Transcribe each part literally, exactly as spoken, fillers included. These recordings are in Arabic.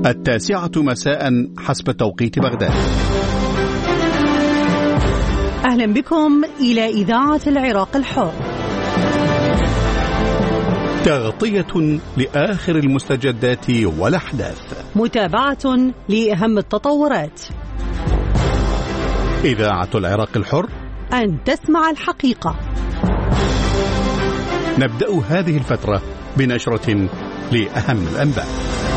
التاسعة مساء حسب توقيت بغداد. أهلا بكم إلى إذاعة العراق الحر، تغطية لآخر المستجدات والأحداث، متابعة لأهم التطورات. إذاعة العراق الحر، أن تسمع الحقيقة. نبدأ هذه الفترة بنشرة لأهم الأنباء.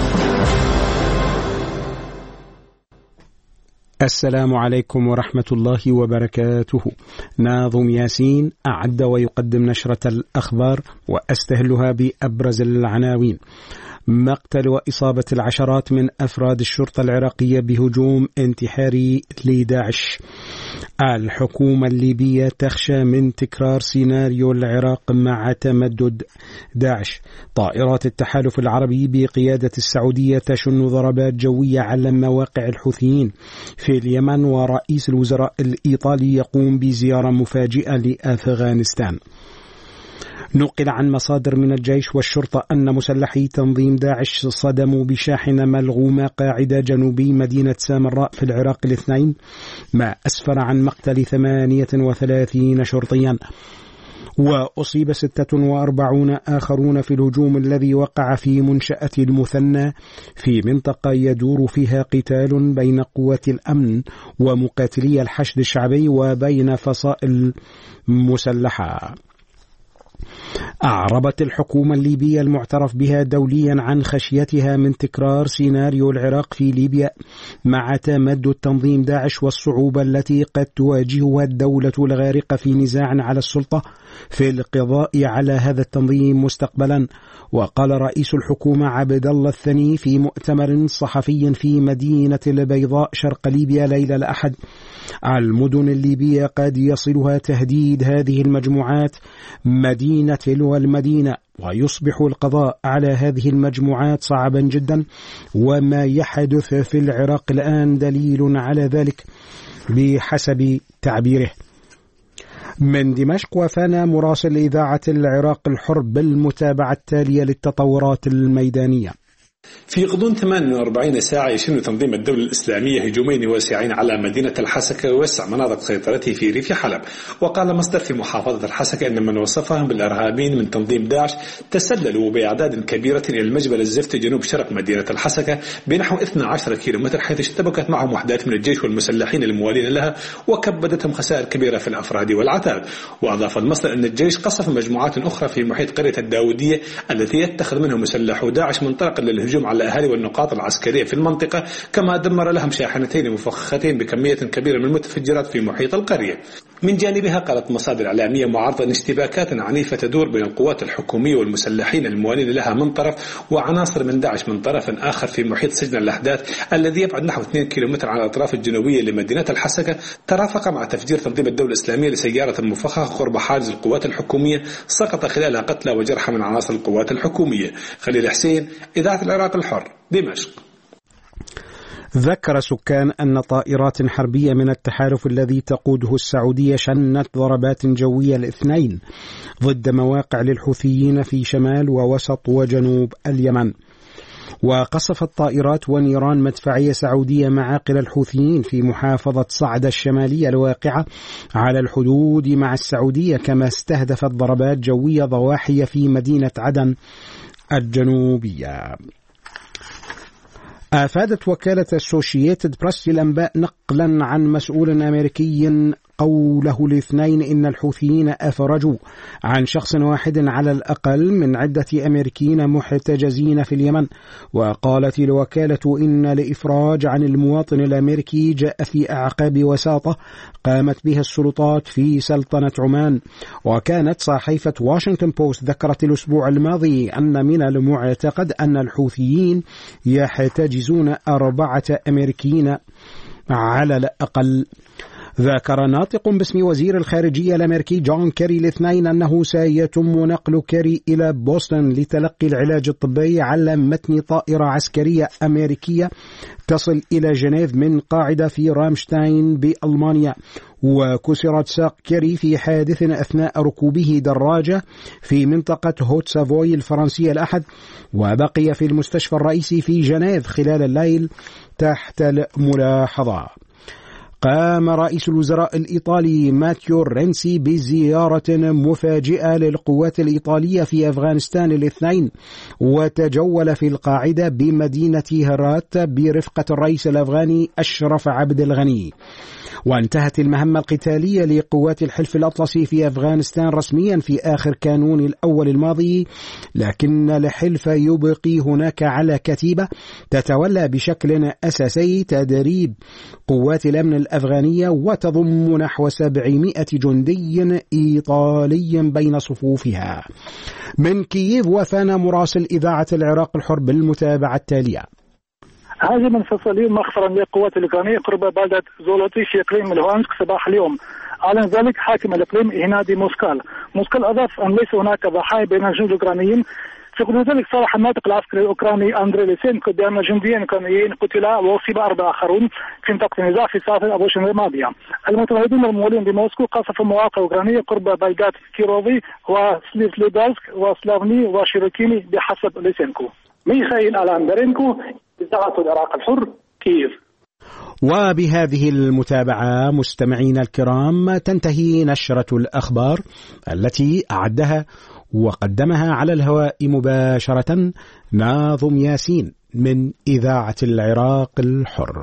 السلام عليكم ورحمة الله وبركاته. ناظم ياسين أعد ويقدم نشرة الأخبار وأستهلها بأبرز العناوين: مقتل وإصابة العشرات من أفراد الشرطة العراقية بهجوم انتحاري لداعش. الحكومة الليبية تخشى من تكرار سيناريو العراق مع تمدد داعش. طائرات التحالف العربي بقيادة السعودية تشن ضربات جوية على مواقع الحوثيين في اليمن. ورئيس الوزراء الإيطالي يقوم بزيارة مفاجئة لأفغانستان. نقل عن مصادر من الجيش والشرطة أن مسلحي تنظيم داعش صدموا بشاحنة ملغومة قاعدة جنوبي مدينة سامراء في العراق الاثنين، ما أسفر عن مقتل ثمانية وثلاثين شرطيا. وأصيب ستة وأربعين آخرون في الهجوم الذي وقع في منشأة المثنى في منطقة يدور فيها قتال بين قوات الأمن ومقاتلي الحشد الشعبي وبين فصائل مسلحة. أعربت الحكومة الليبية المعترف بها دوليا عن خشيتها من تكرار سيناريو العراق في ليبيا مع تمدد تنظيم داعش والصعوبة التي قد تواجهها الدولة الغارقة في نزاع على السلطة في القضاء على هذا التنظيم مستقبلا. وقال رئيس الحكومة عبد الله الثني في مؤتمر صحفي في مدينة البيضاء شرق ليبيا ليلة الأحد: المدن الليبية قد يصلها تهديد هذه المجموعات مدينة تلو المدينة، ويصبح القضاء على هذه المجموعات صعبا جدا، وما يحدث في العراق الآن دليل على ذلك بحسب تعبيره. من دمشق وفانا مراسل إذاعة العراق الحر بالمتابعة التالية للتطورات الميدانية. في غضون ثمانية وأربعين ساعة يشن تنظيم الدولة الإسلامية هجومين واسعين على مدينة الحسكة ووسع مناطق سيطرته في ريف حلب. وقال مصدر في محافظة الحسكة أن من وصفهم بالإرهابيين من تنظيم داعش تسللوا بأعداد كبيرة إلى المجبل الزفتي جنوب شرق مدينة الحسكة بنحو اثني عشر كيلومتر، حيث اشتبكت معهم وحدات من الجيش والمسلحين الموالين لها وكبدتهم خسائر كبيرة في الأفراد والعتاد. وأضاف المصدر أن الجيش قصف مجموعات أخرى في محيط قرية الداودية التي يتخذ منه مسلحو داعش منطلقا للهجوم على الأهالي والنقاط العسكرية في المنطقة، كما دمر لهم شاحنتين مفخختين بكمية كبيرة من المتفجرات في محيط القرية. من جانبها قالت مصادر إعلامية معارضة أن اشتباكات عنيفة تدور بين القوات الحكومية والمسلحين الموالين لها من طرف وعناصر من داعش من طرف آخر في محيط سجن الأحداث الذي يبعد نحو اثنين كيلومتر على الأطراف الجنوبية لمدينة الحسكة، ترافق مع تفجير تنظيم الدولة الإسلامية لسيارة مفخخة قرب حاجز القوات الحكومية سقط خلالها قتلى وجرحى من عناصر القوات الحكومية. خليل حسين، إذاعة العراق الحر، دمشق. ذكر سكان أن طائرات حربية من التحالف الذي تقوده السعودية شنت ضربات جوية الاثنين ضد مواقع للحوثيين في شمال ووسط وجنوب اليمن. وقصفت طائرات ونيران مدفعية سعودية معاقل الحوثيين في محافظة صعدة الشمالية الواقعة على الحدود مع السعودية، كما استهدفت ضربات جوية ضواحية في مدينة عدن الجنوبية. أفادت وكالة أسوشييتد بريس للأنباء نقلا عن مسؤول أمريكي قوله الاثنين إن الحوثيين أفرجوا عن شخص واحد على الأقل من عدة أمريكيين محتجزين في اليمن. وقالت الوكالة إن الإفراج عن المواطن الأمريكي جاء في أعقاب وساطة قامت بها السلطات في سلطنة عمان. وكانت صحيفة واشنطن بوست ذكرت الأسبوع الماضي أن من المعتقد أن الحوثيين يحتجزون أربعة أمريكيين على الأقل. ذكر ناطق باسم وزير الخارجية الأمريكي جون كيري الاثنين أنه سيتم نقل كيري إلى بوسطن لتلقي العلاج الطبي على متن طائرة عسكرية أمريكية تصل إلى جنيف من قاعدة في رامشتاين بألمانيا. وكسرت ساق كيري في حادث أثناء ركوبه دراجة في منطقة هوت سافوي الفرنسية الأحد، وبقي في المستشفى الرئيسي في جنيف خلال الليل تحت الملاحظة. قام رئيس الوزراء الإيطالي ماتيو رينسي بزيارة مفاجئة للقوات الإيطالية في أفغانستان الاثنين، وتجول في القاعدة بمدينة هرات برفقة الرئيس الأفغاني أشرف عبد الغني. وانتهت المهمة القتالية لقوات الحلف الأطلسي في أفغانستان رسميا في آخر كانون الأول الماضي، لكن الحلف يبقي هناك على كتيبة تتولى بشكل أساسي تدريب قوات الأمن الأفغانية، وتضم نحو سبعمائة جندي إيطالي بين صفوفها. من كييف وفانا مراسل إذاعة العراق الحر بالمتابعة التالية. هذه منفصلين مخفرا للقوات الأوكرانية قرب بلدة زولوتي في إقليم لوهانسك صباح اليوم. أعلن ذلك حاكم الإقليم هنادي موسكال. موسكال أضاف أن ليس هناك ضحايا بين الجنود الأوكرانيين. في غضون ذلك صرح الناطق العسكري الأوكراني أندري ليسينكو بأن جنديين أوكرانيين قتلا وأصيب أربعة آخرون في منطقة النزاع في ساعة أبوشن الماضية. المتواجدون المولين بموسكو قصفوا مواقع أوكرانية قرب بلدات كيروفي وسليفليدالسك وسلافني وشيروكيني بحسب ليسينكو. ميخائيل ألاندرينكو، إذاعة العراق الحر، كييف. وبهذه المتابعة مستمعينا الكرام تنتهي نشرة الأخبار التي أعدها وقدمها على الهواء مباشرة ناظم ياسين من إذاعة العراق الحر.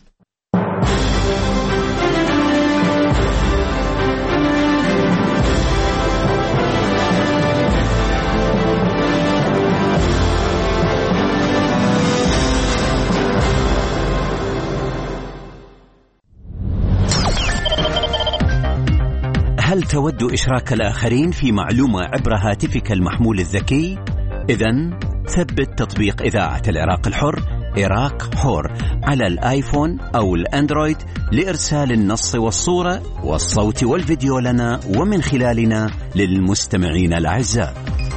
هل تود إشراك الآخرين في معلومة عبر هاتفك المحمول الذكي؟ إذن ثبت تطبيق إذاعة العراق الحر عراق حر على الآيفون أو الأندرويد لإرسال النص والصورة والصوت والفيديو لنا ومن خلالنا للمستمعين الأعزاء.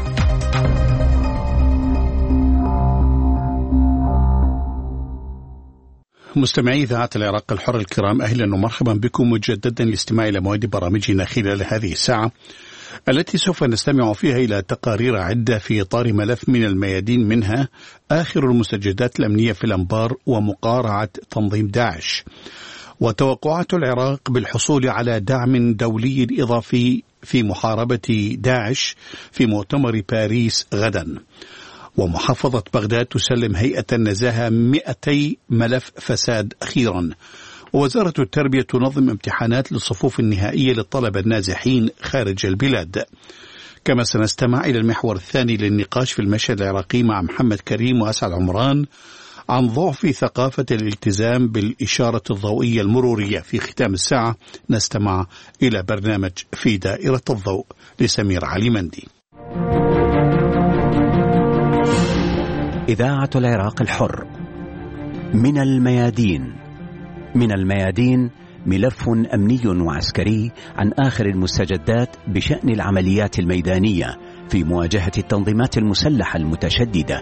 مستمعي إذاعة العراق الحر الكرام، أهلا ومرحبا بكم مجددا لاستماع إلى مواد برامجنا خلال هذه الساعة التي سوف نستمع فيها إلى تقارير عدة في إطار ملف من الميادين، منها آخر المستجدات الأمنية في الأنبار ومقارعة تنظيم داعش، وتوقعات العراق بالحصول على دعم دولي إضافي في محاربة داعش في مؤتمر باريس غدا، ومحافظة بغداد تسلم هيئة النزاهة مئتي ملف فساد أخيرا، ووزارة التربية تنظم امتحانات للصفوف النهائية للطلبة النازحين خارج البلاد. كما سنستمع إلى المحور الثاني للنقاش في المشهد العراقي مع محمد كريم وأسعد عمران عن ضعف ثقافة الالتزام بالإشارة الضوئية المرورية. في ختام الساعة نستمع إلى برنامج في دائرة الضوء لسمير علي مندي. إذاعة العراق الحر من الميادين. من الميادين ملف أمني وعسكري عن آخر المستجدات بشأن العمليات الميدانية في مواجهة التنظيمات المسلحة المتشددة.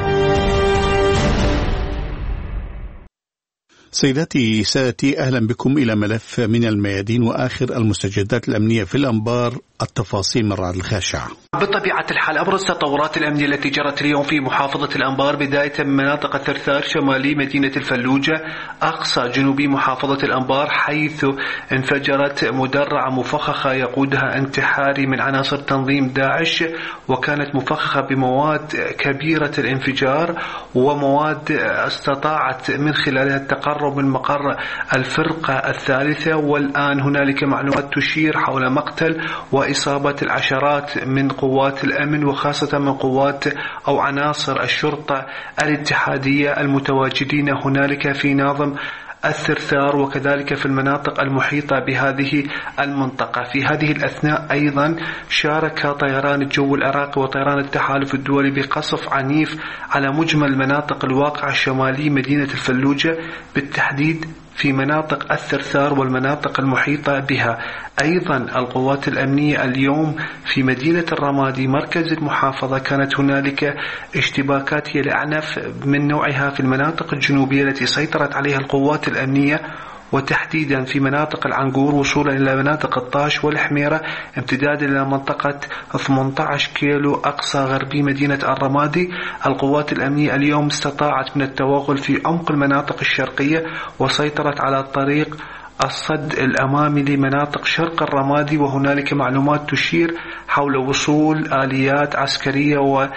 سيداتي سادتي، أهلا بكم إلى ملف من الميادين وآخر المستجدات الأمنية في الأنبار. التفاصيل من رعد الخاشع. بطبيعة الحال أبرز التطورات الأمنية التي جرت اليوم في محافظة الأنبار، بداية من مناطق الثرثار شمالي مدينة الفلوجة أقصى جنوبي محافظة الأنبار، حيث انفجرت مدرعة مفخخة يقودها انتحاري من عناصر تنظيم داعش، وكانت مفخخة بمواد كبيرة الانفجار ومواد استطاعت من خلالها التقرب من مقر الفرقة الثالثة. والآن هنالك معلومات تشير حول مقتل وإصابة العشرات من قوات الأمن، وخاصة من قوات أو عناصر الشرطة الاتحادية المتواجدين هنالك في ناظم الثرثار وكذلك في المناطق المحيطة بهذه المنطقة. في هذه الأثناء أيضا شارك طيران الجو العراقي وطيران التحالف الدولي بقصف عنيف على مجمل مناطق الواقع الشمالي مدينة الفلوجة، بالتحديد في مناطق الثرثار والمناطق المحيطة بها. أيضا القوات الأمنية اليوم في مدينة الرمادي مركز المحافظة كانت هنالك اشتباكات هي الأعنف من نوعها في المناطق الجنوبية التي سيطرت عليها القوات الأمنية، وتحديدا في مناطق العنقور وصولا إلى مناطق الطاش والحميرة، امتدادا إلى منطقة ثمانية عشر كيلو أقصى غربي مدينة الرمادي. القوات الأمنية اليوم استطاعت من التوغل في عمق المناطق الشرقية وسيطرت على الطريق الصد الأمامي لمناطق شرق الرمادي، وهنالك معلومات تشير حول وصول آليات عسكرية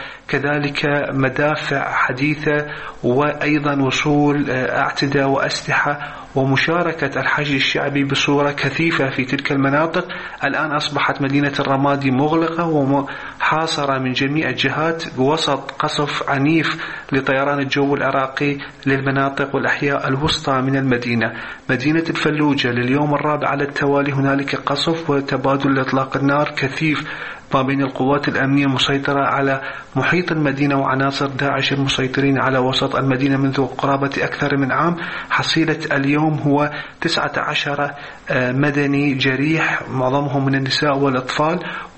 وكذلك مدافع حديثة، وأيضا وصول أعتدة وأسلحة ومشاركة الحشد الشعبي بصورة كثيفة في تلك المناطق. الآن أصبحت مدينة الرمادي مغلقة ومحاصرة من جميع الجهات وسط قصف عنيف لطيران الجو العراقي للمناطق والأحياء الوسطى من المدينة. مدينة الفلوجة لليوم الرابع على التوالي هنالك قصف وتبادل إطلاق النار كثيف ما بين القوات الأمنية المسيطرة على محيط المدينة وعناصر داعش المسيطرين على وسط المدينة منذ قرابة أكثر من عام. حصيلة اليوم هو تسعة عشر مدني جريح معظمهم من النساء والأطفال،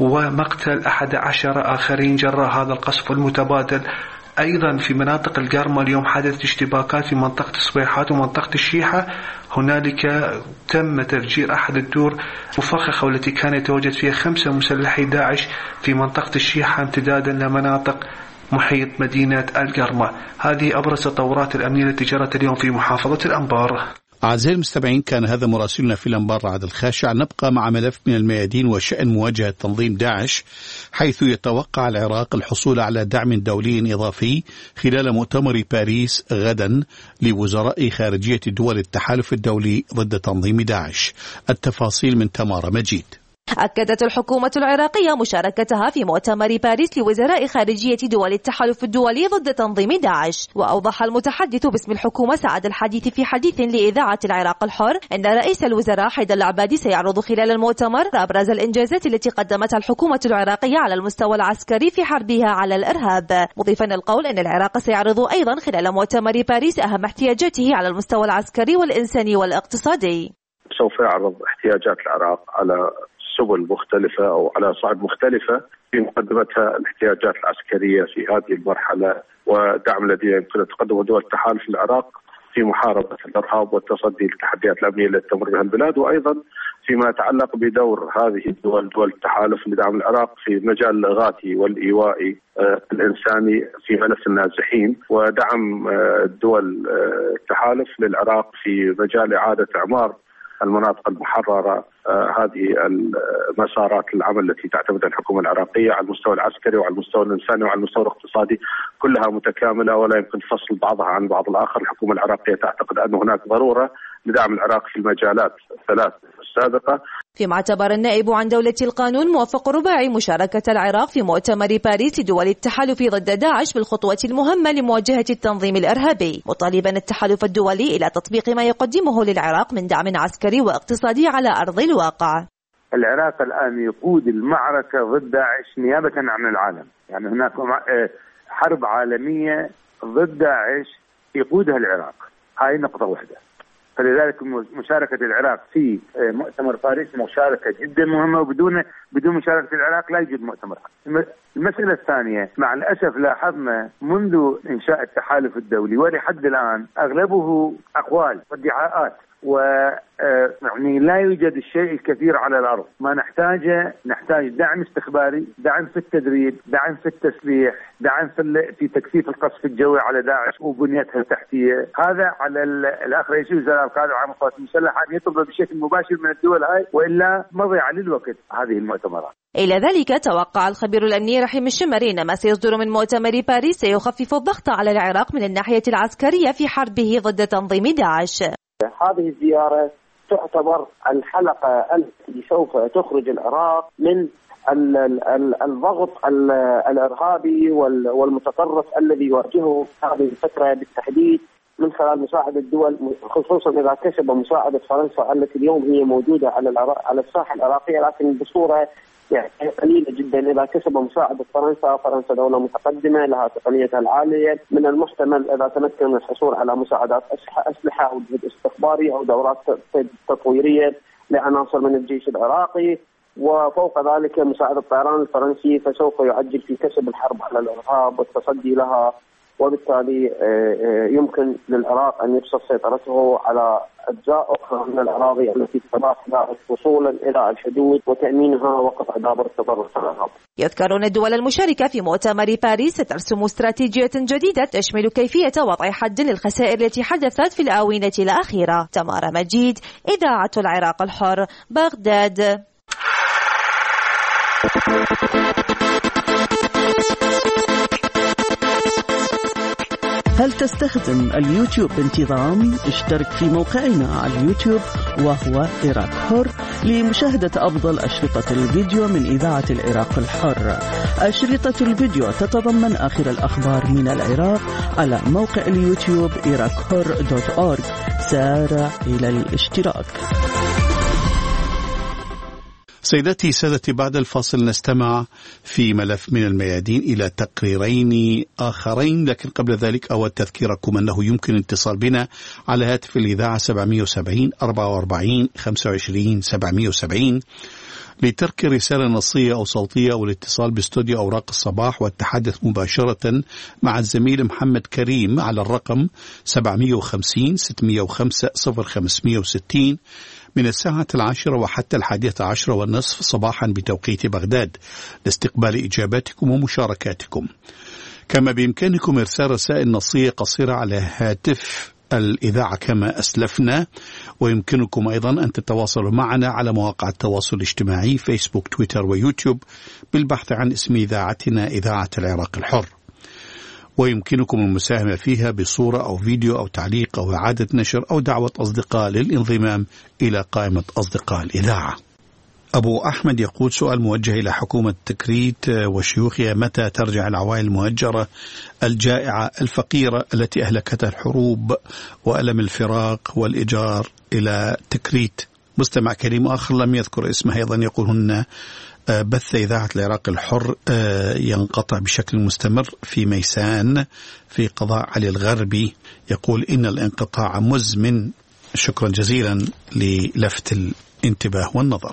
ومقتل أحد عشر آخرين جراء هذا القصف المتبادل. أيضا في مناطق القرمة اليوم حدثت اشتباكات في منطقة الصبيحات ومنطقة الشيحة، هنالك تم تفجير أحد الدور مفخخة والتي كان يتواجد فيها خمسة مسلحي داعش في منطقة الشيحة امتدادا لمناطق محيط مدينة القرمة. هذه أبرز التطورات الأمنية التي جرت اليوم في محافظة الأنبار. أعزائي المستمعين، كان هذا مراسلنا في الأنبار رعد الخاشع. نبقى مع ملف من الميادين وشأن مواجهة تنظيم داعش، حيث يتوقع العراق الحصول على دعم دولي إضافي خلال مؤتمر باريس غدا لوزراء خارجية دول التحالف الدولي ضد تنظيم داعش. التفاصيل من تمارا مجيد. أكدت الحكومة العراقية مشاركتها في مؤتمر باريس لوزراء خارجية دول التحالف الدولي ضد تنظيم داعش. وأوضح المتحدث باسم الحكومة سعد الحديث في حديث لإذاعة العراق الحر أن رئيس الوزراء حيدر العبادي سيعرض خلال المؤتمر أبرز الإنجازات التي قدمتها الحكومة العراقية على المستوى العسكري في حربها على الإرهاب، مضيفا القول أن العراق سيعرض أيضا خلال مؤتمر باريس أهم احتياجاته على المستوى العسكري والإنساني والاقتصادي. سوف يعرض احتياجات العراق على سبل مختلفة أو على صعد مختلفة، في مقدمتها الاحتياجات العسكرية في هذه المرحلة ودعم الذي يمكن تقدمه دول التحالف العراق في محاربة الإرهاب والتصدي للتحديات الأمنية التي تمر بها البلاد، وأيضا فيما يتعلق بدور هذه الدول دول التحالف لدعم العراق في المجال الإغاثي والإيوائي الإنساني في ملف النازحين، ودعم دول التحالف للعراق في مجال إعادة إعمار المناطق المحررة. آه هذه المسارات العمل التي تعتمدها الحكومة العراقية على المستوى العسكري وعلى المستوى الإنساني وعلى المستوى الاقتصادي كلها متكاملة ولا يمكن فصل بعضها عن بعض الآخر. الحكومة العراقية تعتقد أن هناك ضرورة لدعم العراق في المجالات الثلاث السابقة. فيما اعتبر النائب عن دولة القانون موفق رباعي مشاركة العراق في مؤتمر باريس لدول التحالف ضد داعش بالخطوة المهمة لمواجهة التنظيم الإرهابي، مطالبا التحالف الدولي إلى تطبيق ما يقدمه للعراق من دعم عسكري واقتصادي على أرض الواقع. العراق الآن يقود المعركة ضد داعش نيابة عن العالم، يعني هناك حرب عالمية ضد داعش يقودها العراق، هاي نقطة واحدة. فلذلك مشاركة العراق في مؤتمر باريس مشاركة جدا مهمة، وبدون بدون مشاركة العراق لا يوجد مؤتمر. المسألة الثانية، مع الأسف لاحظنا منذ إنشاء التحالف الدولي ولحد الآن أغلبه أقوال وادعاءات، و يعني لا يوجد الشيء الكثير على الأرض. ما نحتاجه نحتاج دعم استخباري، دعم في التدريب، دعم في التسليح، دعم في في تكثيف القصف الجوي على داعش وبنيتها التحتية. هذا على الأخ رئيس الوزراء القادر على القوات المسلحة أن يطلب بشكل مباشر من الدول هاي، وإلا مضيعة للوقت هذه المؤتمرات. إلى ذلك توقع الخبير الأمني رحيم الشمري أن ما سيصدر من مؤتمر باريس سيخفف الضغط على العراق من الناحية العسكرية في حربه ضد تنظيم داعش. هذه الزيارة تعتبر الحلقة التي سوف تخرج العراق من الضغط الإرهابي والمتطرف الذي يواجهه هذه الفترة بالتحديد من خلال مساعدة الدول، خصوصا إذا كسب مساعدة فرنسا التي اليوم هي موجودة على على الساحة العراقية لكن بصورة يعني قليلة جدا. إذا كسب مساعدة فرنسا، فرنسا دولة متقدمة لها تقنيتها العالية، من المحتمل إذا تمكن من الحصول على مساعدات أسلحة أو جهد استخباري أو دورات تطويرية لعناصر من الجيش العراقي، وفوق ذلك مساعدة الطيران الفرنسي، فسوف يعجل في كسب الحرب على الإرهاب والتصدي لها، وبالتالي يمكن للعراق أن يبسط سيطرته على أجزاء أخرى من الأراضي التي تتضافر وصولا إلى الحدود وتأمينها وقطع دابر التطرف الإرهابي. يذكر أن الدول المشاركة في مؤتمر باريس سترسم استراتيجية جديدة تشمل كيفية وضع حد للخسائر التي حدثت في الآونة الأخيرة. تمارا مجيد، إذاعة العراق الحر، بغداد. هل تستخدم اليوتيوب بانتظام؟ اشترك في موقعنا على اليوتيوب وهو عراق حر لمشاهدة أفضل أشرطة الفيديو من إذاعة العراق الحر. أشرطة الفيديو تتضمن آخر الأخبار من العراق على موقع اليوتيوب عراق حر دوت أورج. سارع إلى الاشتراك. سيداتي سادتي، بعد الفاصل نستمع في ملف من الميادين إلى تقريرين آخرين، لكن قبل ذلك أود تذكيركم أنه يمكن الاتصال بنا على هاتف الإذاعة سبعمائة وسبعين أربعة وأربعين خمسة وعشرين سبعمائة وسبعين لترك رسالة نصية أو صوتية والاتصال باستوديو أوراق الصباح والتحدث مباشرة مع الزميل محمد كريم على الرقم سبعمائة وخمسين ستمائة وخمسة صفر خمسمائة وستين من الساعة العاشرة وحتى الحادية عشرة والنصف صباحا بتوقيت بغداد لاستقبال إجاباتكم ومشاركاتكم. كما بإمكانكم إرسال رسائل نصية قصيرة على هاتف الإذاعة كما أسلفنا، ويمكنكم أيضا أن تتواصلوا معنا على مواقع التواصل الاجتماعي فيسبوك تويتر ويوتيوب بالبحث عن اسم إذاعتنا إذاعة العراق الحر، ويمكنكم المساهمة فيها بصورة أو فيديو أو تعليق أو إعادة نشر أو دعوة أصدقاء للانضمام إلى قائمة أصدقاء الإذاعة. أبو أحمد يقول سؤال موجه إلى حكومة تكريت وشيوخها: متى ترجع العوائل المهجرة الجائعة الفقيرة التي أهلكتها الحروب وألم الفراق والإيجار إلى تكريت؟ مستمع كريم آخر لم يذكر اسمه أيضا يقول: هن بث إذاعة العراق الحر ينقطع بشكل مستمر في ميسان في قضاء علي الغربي. يقول إن الانقطاع مزمن. شكرا جزيلا للفت الانتباه والنظر.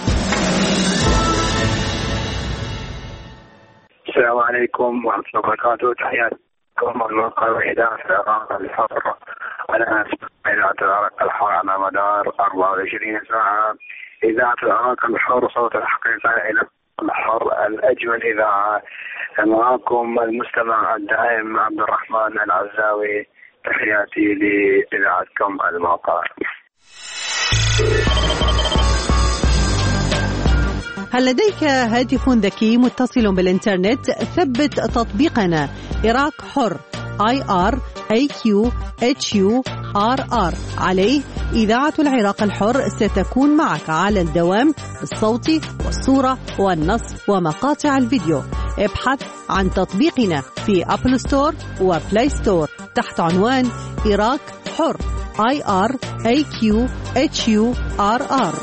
السلام عليكم ورحمة الله وبركاته. تحياتكم من موقع إذاعة العراق الحر. أنا إذاعة العراق الحر على مدار أربعة وعشرين ساعة. إذاعة العراق الحر صوت الحقيقة إلى الحر، الأجمل إذاعة. معكم المستمع الدائم عبد الرحمن العزاوي. تحياتي لإذاعتكم الموقع. هل لديك هاتف ذكي متصل بالإنترنت؟ ثبت تطبيقنا عراق حر آي آر إيه كيو إتش يو آر آر. عليه إذاعة العراق الحر ستكون معك على الدوام بالصوت والصورة والنص ومقاطع الفيديو. ابحث عن تطبيقنا في أبل ستور وبلاي ستور تحت عنوان عراق حر آي آر إيه كيو إتش يو آر آر.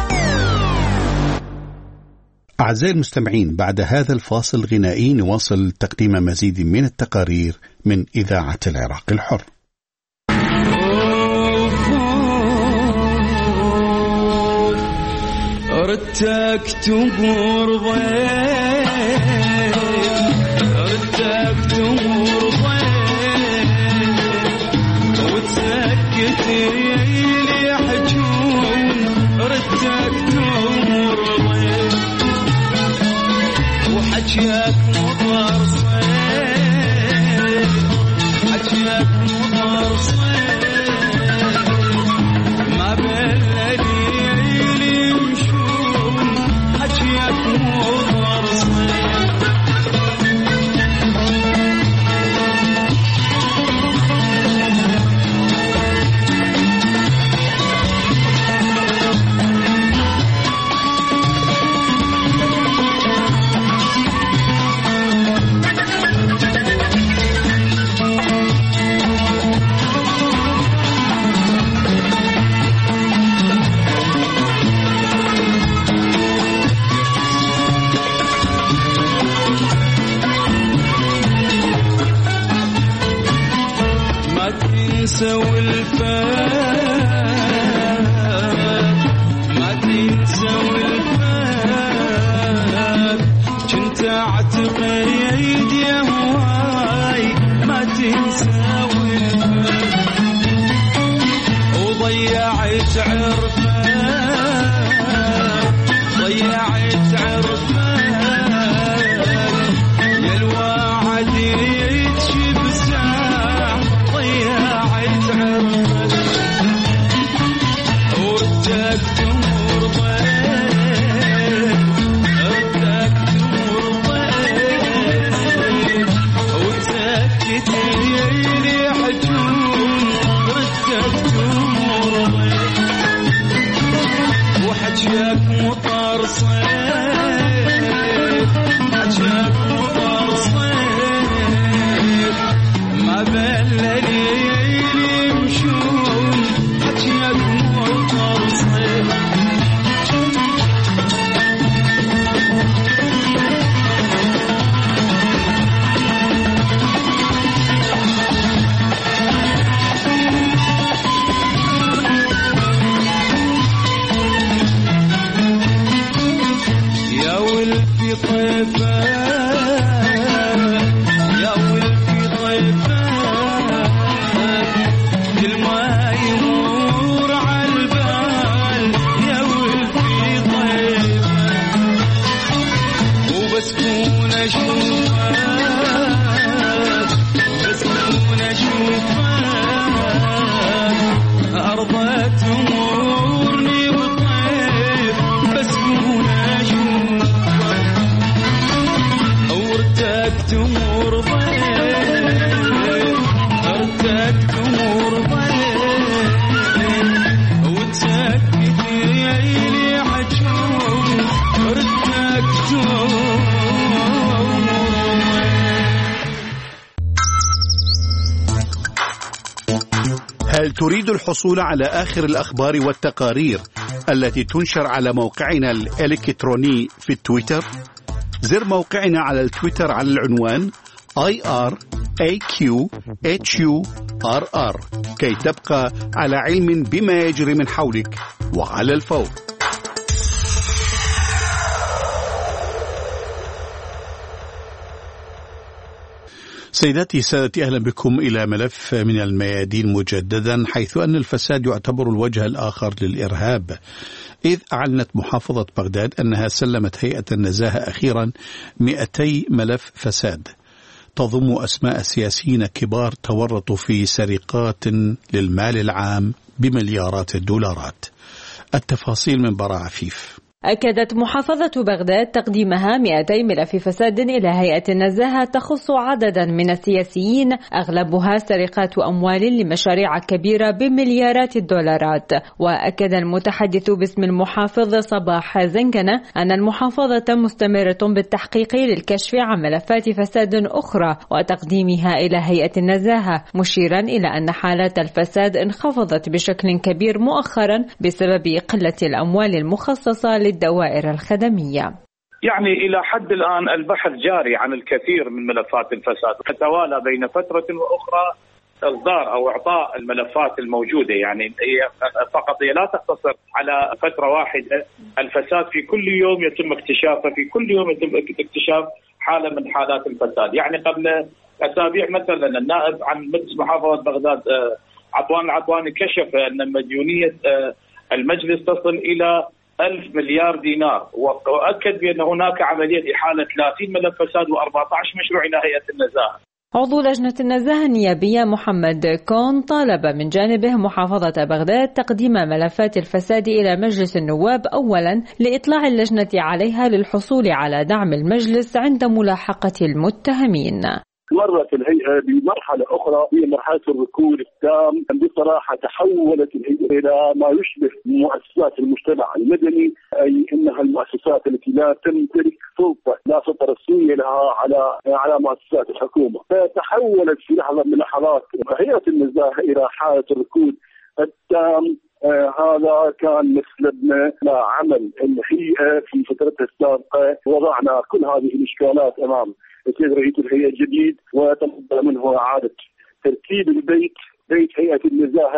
أعزائي المستمعين، بعد هذا الفاصل الغنائي نواصل تقديم مزيد من التقارير من إذاعة العراق الحر. ردك تمر ضيف، ردك تمر ضيف، وتسكت لي حجون. ردك تمر ضيف وحجيك مطر صيف، حجيك مطر صيف، ما بين الليل يمشون. حجيك مطر صيف، تنسى والفات، ما تنسى والفات. كنت اعتقد يا هواي ما تنسى والفات، وضيع ضيعت عرفه ضيعت عرفه يا الواعد يتشب ساعة ضيعت عرفه وردك تمر ضيع ردك تمر ضيع وتسكت لي حجون ردك تمر ضيع وحجاك مطر صيف حجاك مطر صيف ما بين ليل يمشون حجاك مطر صيف يا ولفي طيفة يا ولفي طيفة كل ما يمر عالبال يا ولفي طيفة وبسكون أشوفه بسكون أشوفه أرضه تمرني بطيف بسكون أشوفه وردك تمر ضيف وردك تمر ضيف وتسكت لي حجون وردك تمر هل تريد الحصول على آخر الأخبار والتقارير التي تنشر على موقعنا الإلكتروني في التويتر؟ زر موقعنا على التويتر على العنوان آي آر إيه كيو إتش يو آر آر كي تبقى على علم بما يجري من حولك وعلى الفور. سيداتي سادتي، أهلا بكم إلى ملف من الميادين مجددا، حيث أن الفساد يعتبر الوجه الآخر للإرهاب، إذ أعلنت محافظة بغداد أنها سلمت هيئة النزاهة أخيرا مئتي ملف فساد تضم أسماء سياسيين كبار تورطوا في سرقات للمال العام بمليارات الدولارات. التفاصيل من براء عفيف. أكدت محافظة بغداد تقديمها مئتي ملف فساد إلى هيئة النزاهة تخص عددا من السياسيين أغلبها سرقات أموال لمشاريع كبيرة بمليارات الدولارات. وأكد المتحدث باسم المحافظ صباح زنكنة أن المحافظة مستمرة بالتحقيق للكشف عن ملفات فساد أخرى وتقديمها إلى هيئة النزاهة، مشيرا إلى أن حالات الفساد انخفضت بشكل كبير مؤخرا بسبب قلة الأموال المخصصة للدوائر الخدمية. يعني إلى حد الآن البحث جاري عن الكثير من ملفات الفساد، تتوالى بين فترة وأخرى إصدار أو إعطاء الملفات الموجودة، يعني هي فقط هي لا تقتصر على فترة واحدة. الفساد في كل يوم يتم اكتشافه، في كل يوم يتم اكتشاف حالة من حالات الفساد. يعني قبل أسابيع مثلا النائب عن مجلس محافظة بغداد عطوان العطواني كشف أن مديونية المجلس تصل إلى ألف مليار دينار، وأكد بأن هناك عملية إحالة ثلاثين ملف فساد وأربعة عشر مشروع إلى هيئة النزاهة. عضو لجنة النزاهة النيابية محمد كون طالب من جانبه محافظة بغداد تقديم ملفات الفساد إلى مجلس النواب أولا لإطلاع اللجنة عليها للحصول على دعم المجلس عند ملاحقة المتهمين. مرت الهيئة بمرحلة أخرى هي مرحلة الركود التام. بصراحة تحولت الهيئة إلى ما يشبه مؤسسات المجتمع المدني، أي أنها المؤسسات التي لا تمتلك سلطة، لا سلطة رسمية لها على على مؤسسات الحكومة. فتحولت في لحظة من اللحظات هيئة النزاهة إلى حالة الركود التام. آه هذا كان مسلبنا لعمل الهيئة في فترتها السابقة. وضعنا كل هذه الإشكالات أمام السيد رئيس الهيئة الجديد، وتم منه إعادة ترتيب البيت بيت هيئة النزاهة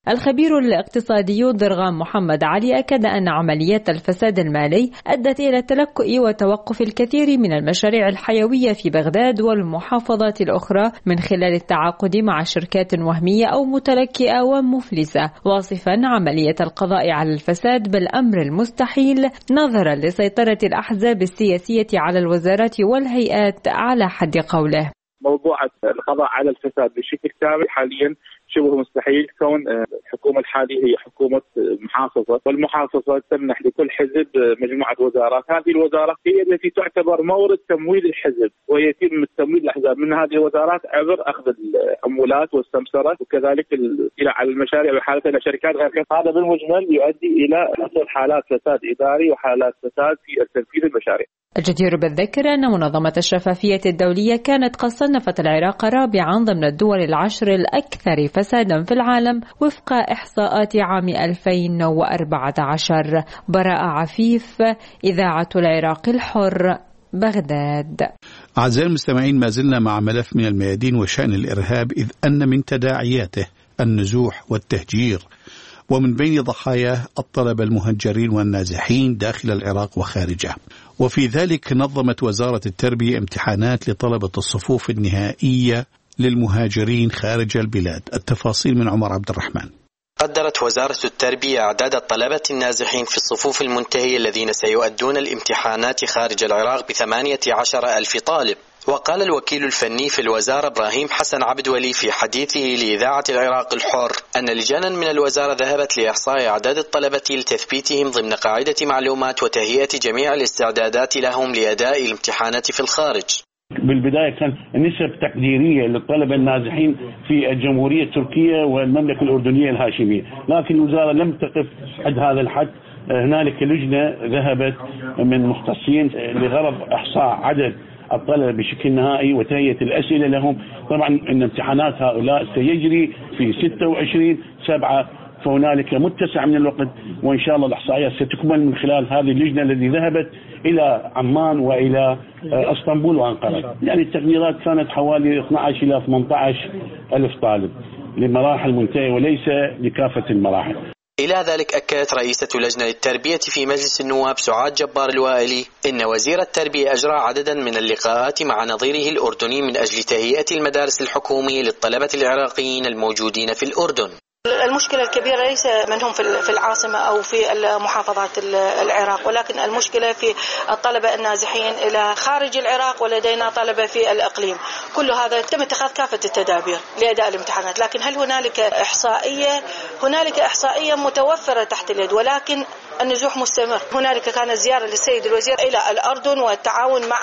الخبير الاقتصادي ضرغام محمد علي أكد أن عمليات الفساد المالي أدت إلى تلكؤ وتوقف الكثير من المشاريع الحيوية في بغداد والمحافظات الأخرى من خلال التعاقد مع شركات وهمية أو متلكئة ومفلسة، واصفا عملية القضاء على الفساد بالأمر المستحيل نظرا لسيطرة الأحزاب السياسية على الوزارات والهيئات على حد قوله. موضوع القضاء على الفساد بشكل كامل حاليا شبه مستحيل، كون الحكومة الحالية هي حكومة محافظة، والمحافظة تمنح لكل حزب مجموعة وزارات. هذه الوزارات هي التي تعتبر مورد تمويل الحزب، ويتم تمويل الأحزاب من هذه الوزارات عبر أخذ العمولات والسمسرة، وكذلك إلى على المشاريع وحالة إلى شركات غير كذا. هذا بالمجمل يؤدي إلى حصول حالات فساد إداري وحالات فساد في تنفيذ المشاريع. الجدير بالذكر أن منظمة الشفافية الدولية كانت قد صنفت العراق رابعا ضمن الدول العشر الأكثر فسادا في العالم وفق إحصاءات عام ألفين وأربعة عشر. براء عفيف، إذاعة العراق الحر، بغداد. أعزائي المستمعين، ما زلنا مع ملف من الميادين وشأن الإرهاب، إذ أن من تداعياته النزوح والتهجير، ومن بين ضحاياه الطلبة المهجرين والنازحين داخل العراق وخارجه. وفي ذلك نظمت وزارة التربية امتحانات لطلبة الصفوف النهائية للمهاجرين خارج البلاد. التفاصيل من عمر عبد الرحمن. قدرت وزارة التربية أعداد الطلبة النازحين في الصفوف المنتهية الذين سيؤدون الامتحانات خارج العراق بثمانية عشر ألف طالب. وقال الوكيل الفني في الوزارة إبراهيم حسن عبد ولي في حديثه لإذاعة العراق الحر أن لجانا من الوزارة ذهبت لإحصاء أعداد الطلبة لتثبيتهم ضمن قاعدة معلومات وتهيئة جميع الاستعدادات لهم لأداء الامتحانات في الخارج. بالبداية كان نسب تقديرية للطلبة النازحين في الجمهورية التركية والمملكة الأردنية الهاشمية، لكن الوزارة لم تقف عند هذا الحد. هنالك لجنة ذهبت من مختصين لغرض إحصاء عدد الطلبة بشكل نهائي وتهيئة الأسئلة لهم. طبعا إن امتحانات هؤلاء سيجري في ستة وعشرين سبعة، فهنالك متسع من الوقت، وإن شاء الله الإحصائيات ستكمل من خلال هذه اللجنة التي ذهبت إلى عمان وإلى اسطنبول وأنقرة. يعني التقديرات كانت حوالي اثني عشر إلى ثمانية عشر ألف طالب لمراحل منتهية وليس لكافة المراحل. إلى ذلك أكدت رئيسة لجنة التربية في مجلس النواب سعاد جبار الوائلي إن وزير التربية أجرى عددا من اللقاءات مع نظيره الأردني من أجل تهيئة المدارس الحكومية للطلبة العراقيين الموجودين في الأردن. المشكلة الكبيرة ليس من هم في العاصمة أو في محافظات العراق، ولكن المشكلة في الطلبة النازحين إلى خارج العراق، ولدينا طلبة في الإقليم. كل هذا تم اتخاذ كافة التدابير لأداء الامتحانات، لكن هل هنالك إحصائية؟ هنالك إحصائية متوفرة تحت اليد، ولكن النزوح مستمر. هنالك كانت زيارة للسيد الوزير إلى الأردن والتعاون مع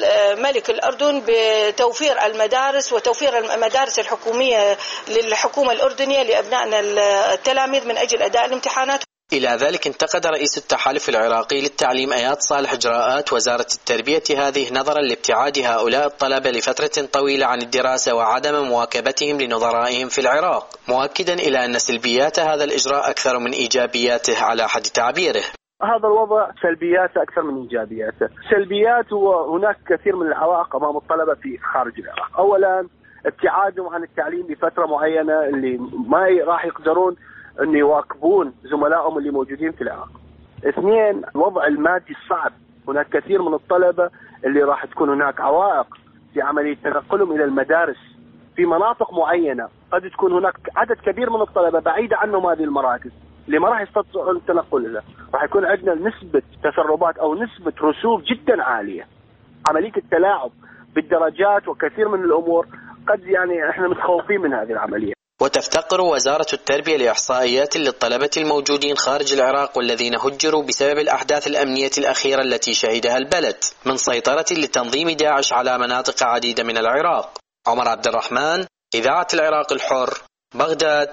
ملك الأردن بتوفير المدارس وتوفير المدارس الحكومية للحكومة الأردنية لأبنائنا التلاميذ من أجل أداء الامتحانات. إلى ذلك انتقد رئيس التحالف العراقي للتعليم آيات صالح إجراءات وزارة التربية هذه نظرا لابتعاد هؤلاء الطلبة لفترة طويلة عن الدراسة وعدم مواكبتهم لنظرائهم في العراق، مؤكدا إلى أن سلبيات هذا الإجراء أكثر من إيجابياته على حد تعبيره. هذا الوضع سلبياته أكثر من إيجابياته. سلبيات وهناك كثير من العوائق أمام الطلبة في خارج العراق. أولا ابتعادهم عن التعليم لفترة معينة اللي ما راح يقدرون أن يواكبون زملائهم اللي موجودين في العراق. اثنين، الوضع المادي الصعب. هناك كثير من الطلبة اللي راح تكون هناك عوائق في عملية تنقلهم إلى المدارس في مناطق معينة. قد تكون هناك عدد كبير من الطلبة بعيدة عنهم هذه المراكز اللي ما راح يستطيعون التنقل لها. راح يكون عندنا نسبة تسربات أو نسبة رسوب جدا عالية. عملية التلاعب بالدرجات وكثير من الأمور قد يعني احنا متخوفين من هذه العملية. وتفتقر وزارة التربية لإحصائيات للطلبة الموجودين خارج العراق والذين هجروا بسبب الأحداث الأمنية الأخيرة التي شهدها البلد من سيطرة لتنظيم داعش على مناطق عديدة من العراق. عمر عبد الرحمن، إذاعة العراق الحر، بغداد.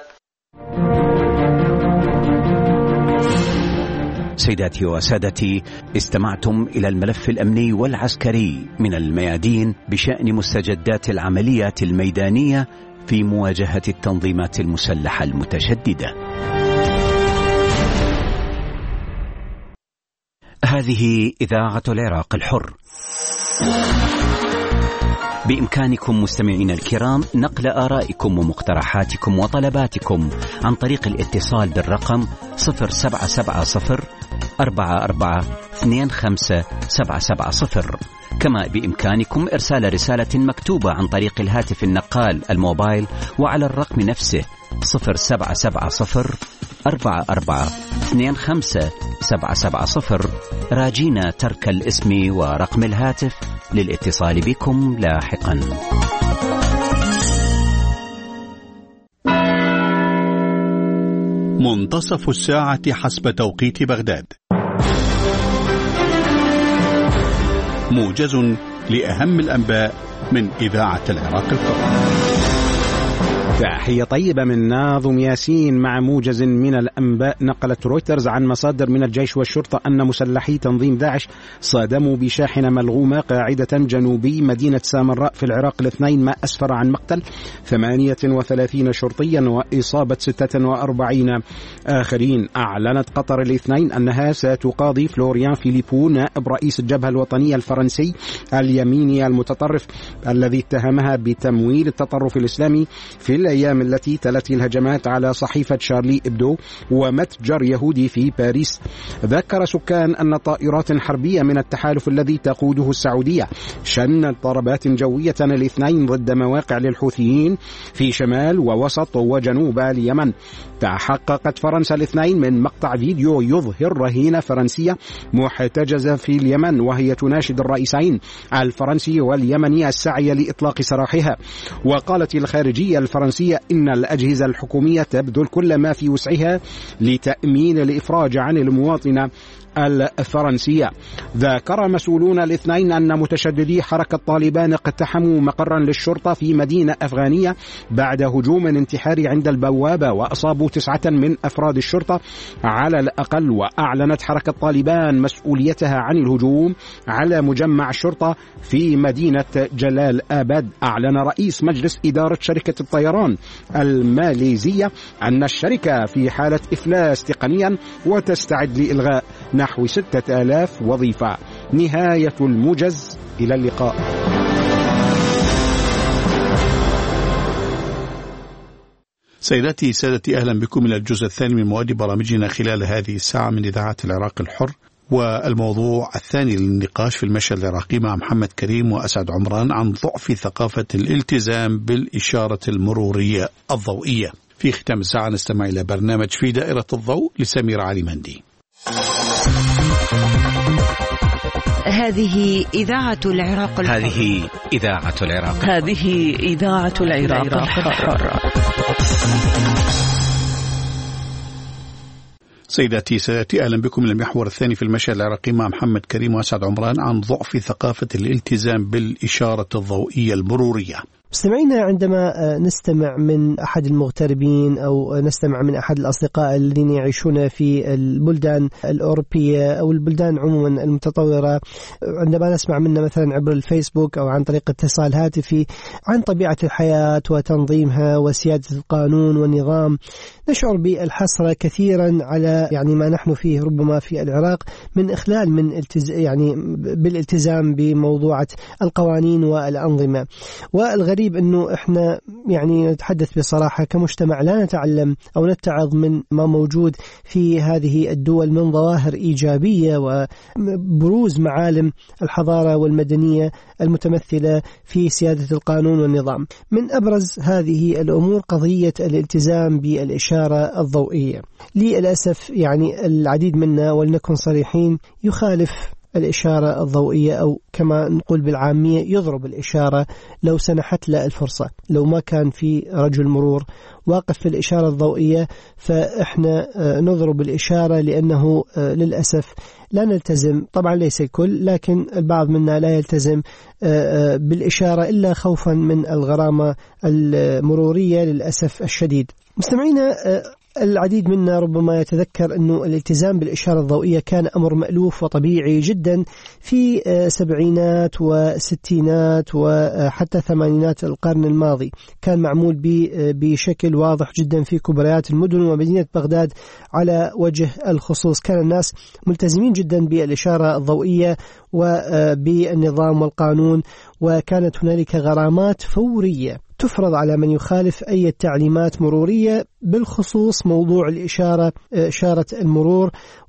سيداتي وسادتي، استمعتم إلى الملف الأمني والعسكري من الميادين بشأن مستجدات العمليات الميدانية في مواجهة التنظيمات المسلحة المتشددة. هذه إذاعة العراق الحر. بإمكانكم مستمعين الكرام نقل آرائكم ومقترحاتكم وطلباتكم عن طريق الاتصال بالرقم صفر سبعة سبعة صفر أربعة أربعة اثنين خمسة سبعة سبعة صفر. كما بإمكانكم إرسال رسالة مكتوبة عن طريق الهاتف النقال الموبايل وعلى الرقم نفسه صفر سبعة سبعة صفر أربعة أربعة اثنين خمسة سبعة سبعة صفر، راجينا ترك الاسم ورقم الهاتف للاتصال بكم لاحقا. منتصف الساعة حسب توقيت بغداد. موجز لأهم الأنباء من إذاعة العراق الحر. تحية طيبة من ناظم ياسين مع موجز من الأنباء. نقلت رويترز عن مصادر من الجيش والشرطة أن مسلحي تنظيم داعش صادموا بشاحنة ملغومة قاعدة جنوبي مدينة سامراء في العراق الاثنين، ما أسفر عن مقتل ثمانية وثلاثين شرطيا وإصابة ستة وأربعين آخرين. أعلنت قطر الاثنين أنها ستقاضي فلوريان فيليبو نائب رئيس الجبهة الوطنية الفرنسي اليميني المتطرف الذي اتهمها بتمويل التطرف الإسلامي في الأيام التي تلت الهجمات على صحيفة شارلي إبدو ومتجر يهودي في باريس. ذكر سكان أن طائرات حربية من التحالف الذي تقوده السعودية شنت ضربات جوية الاثنين ضد مواقع للحوثيين في شمال ووسط وجنوب اليمن. تحققت فرنسا الاثنين من مقطع فيديو يظهر رهينة فرنسية محتجزة في اليمن وهي تناشد الرئيسين الفرنسي واليمني السعي لإطلاق سراحها. وقالت الخارجية الفرنسية إن الأجهزة الحكومية تبذل كل ما في وسعها لتأمين الإفراج عن المواطنة الفرنسية. ذكر مسؤولون الاثنين أن متشددي حركة طالبان اقتحموا مقرا للشرطة في مدينة أفغانية بعد هجوم انتحاري عند البوابة وأصابوا تسعة من أفراد الشرطة على الأقل. وأعلنت حركة طالبان مسؤوليتها عن الهجوم على مجمع الشرطة في مدينة جلال آباد. أعلن رئيس مجلس إدارة شركة الطيران الماليزية أن الشركة في حالة إفلاس تقنيا وتستعد لإلغاء نحو ستة آلاف وظيفة. نهاية الموجز، إلى اللقاء. سيداتي سادتي، أهلا بكم إلى الجزء الثاني من مواد برامجنا خلال هذه الساعة من إذاعة العراق الحر. والموضوع الثاني للنقاش في المشهد العراقي مع محمد كريم وأسعد عمران عن ضعف ثقافة الالتزام بالإشارة المرورية الضوئية. في ختام الساعة نستمع إلى برنامج في دائرة الضوء لسمير علي مندي. هذه إذاعة العراق الحر. هذه إذاعة العراق الحر. هذه إذاعة العراق الحر. سيداتي سادتي، أهلا بكم إلى المحور الثاني في المشهد العراقي مع محمد كريم وأسعد عمران عن ضعف ثقافة الالتزام بالإشارة الضوئية المرورية. مستمعينا، عندما نستمع من أحد المغتربين أو نستمع من أحد الأصدقاء الذين يعيشون في البلدان الأوروبية أو البلدان عموما المتطورة، عندما نسمع منه مثلا عبر الفيسبوك أو عن طريق اتصال هاتفي عن طبيعة الحياة وتنظيمها وسيادة القانون والنظام، نشعر بالحسرة كثيرا على يعني ما نحن فيه ربما في العراق من إخلال من التز... يعني بالالتزام بموضوعة القوانين والأنظمة. والغريب أنه إحنا يعني نتحدث بصراحة كمجتمع لا نتعلم أو نتعظ من ما موجود في هذه الدول من ظواهر إيجابية وبروز معالم الحضارة والمدنية المتمثلة في سيادة القانون والنظام. من أبرز هذه الأمور قضية الالتزام بالإشارة الضوئية. للأسف يعني العديد منا، ولنكن صريحين، يخالف الإشارة الضوئية أو كما نقول بالعامية يضرب الإشارة لو سنحت له الفرصة. لو ما كان في رجل مرور واقف في الإشارة الضوئية فإحنا نضرب الإشارة، لأنه للأسف لا نلتزم. طبعا ليس الكل، لكن البعض منا لا يلتزم بالإشارة إلا خوفا من الغرامة المرورية للأسف الشديد. مستمعينا، العديد منا ربما يتذكر أنه الالتزام بالإشارة الضوئية كان أمر مألوف وطبيعي جدا في سبعينات وستينات وحتى ثمانينات القرن الماضي. كان معمول بشكل واضح جدا في كبريات المدن ومدينة بغداد على وجه الخصوص. كان الناس ملتزمين جدا بالإشارة الضوئية وبالنظام والقانون، وكانت هنالك غرامات فورية تفرض على من يخالف أي تعليمات مرورية بالخصوص موضوع الإشارة إشارة المرور،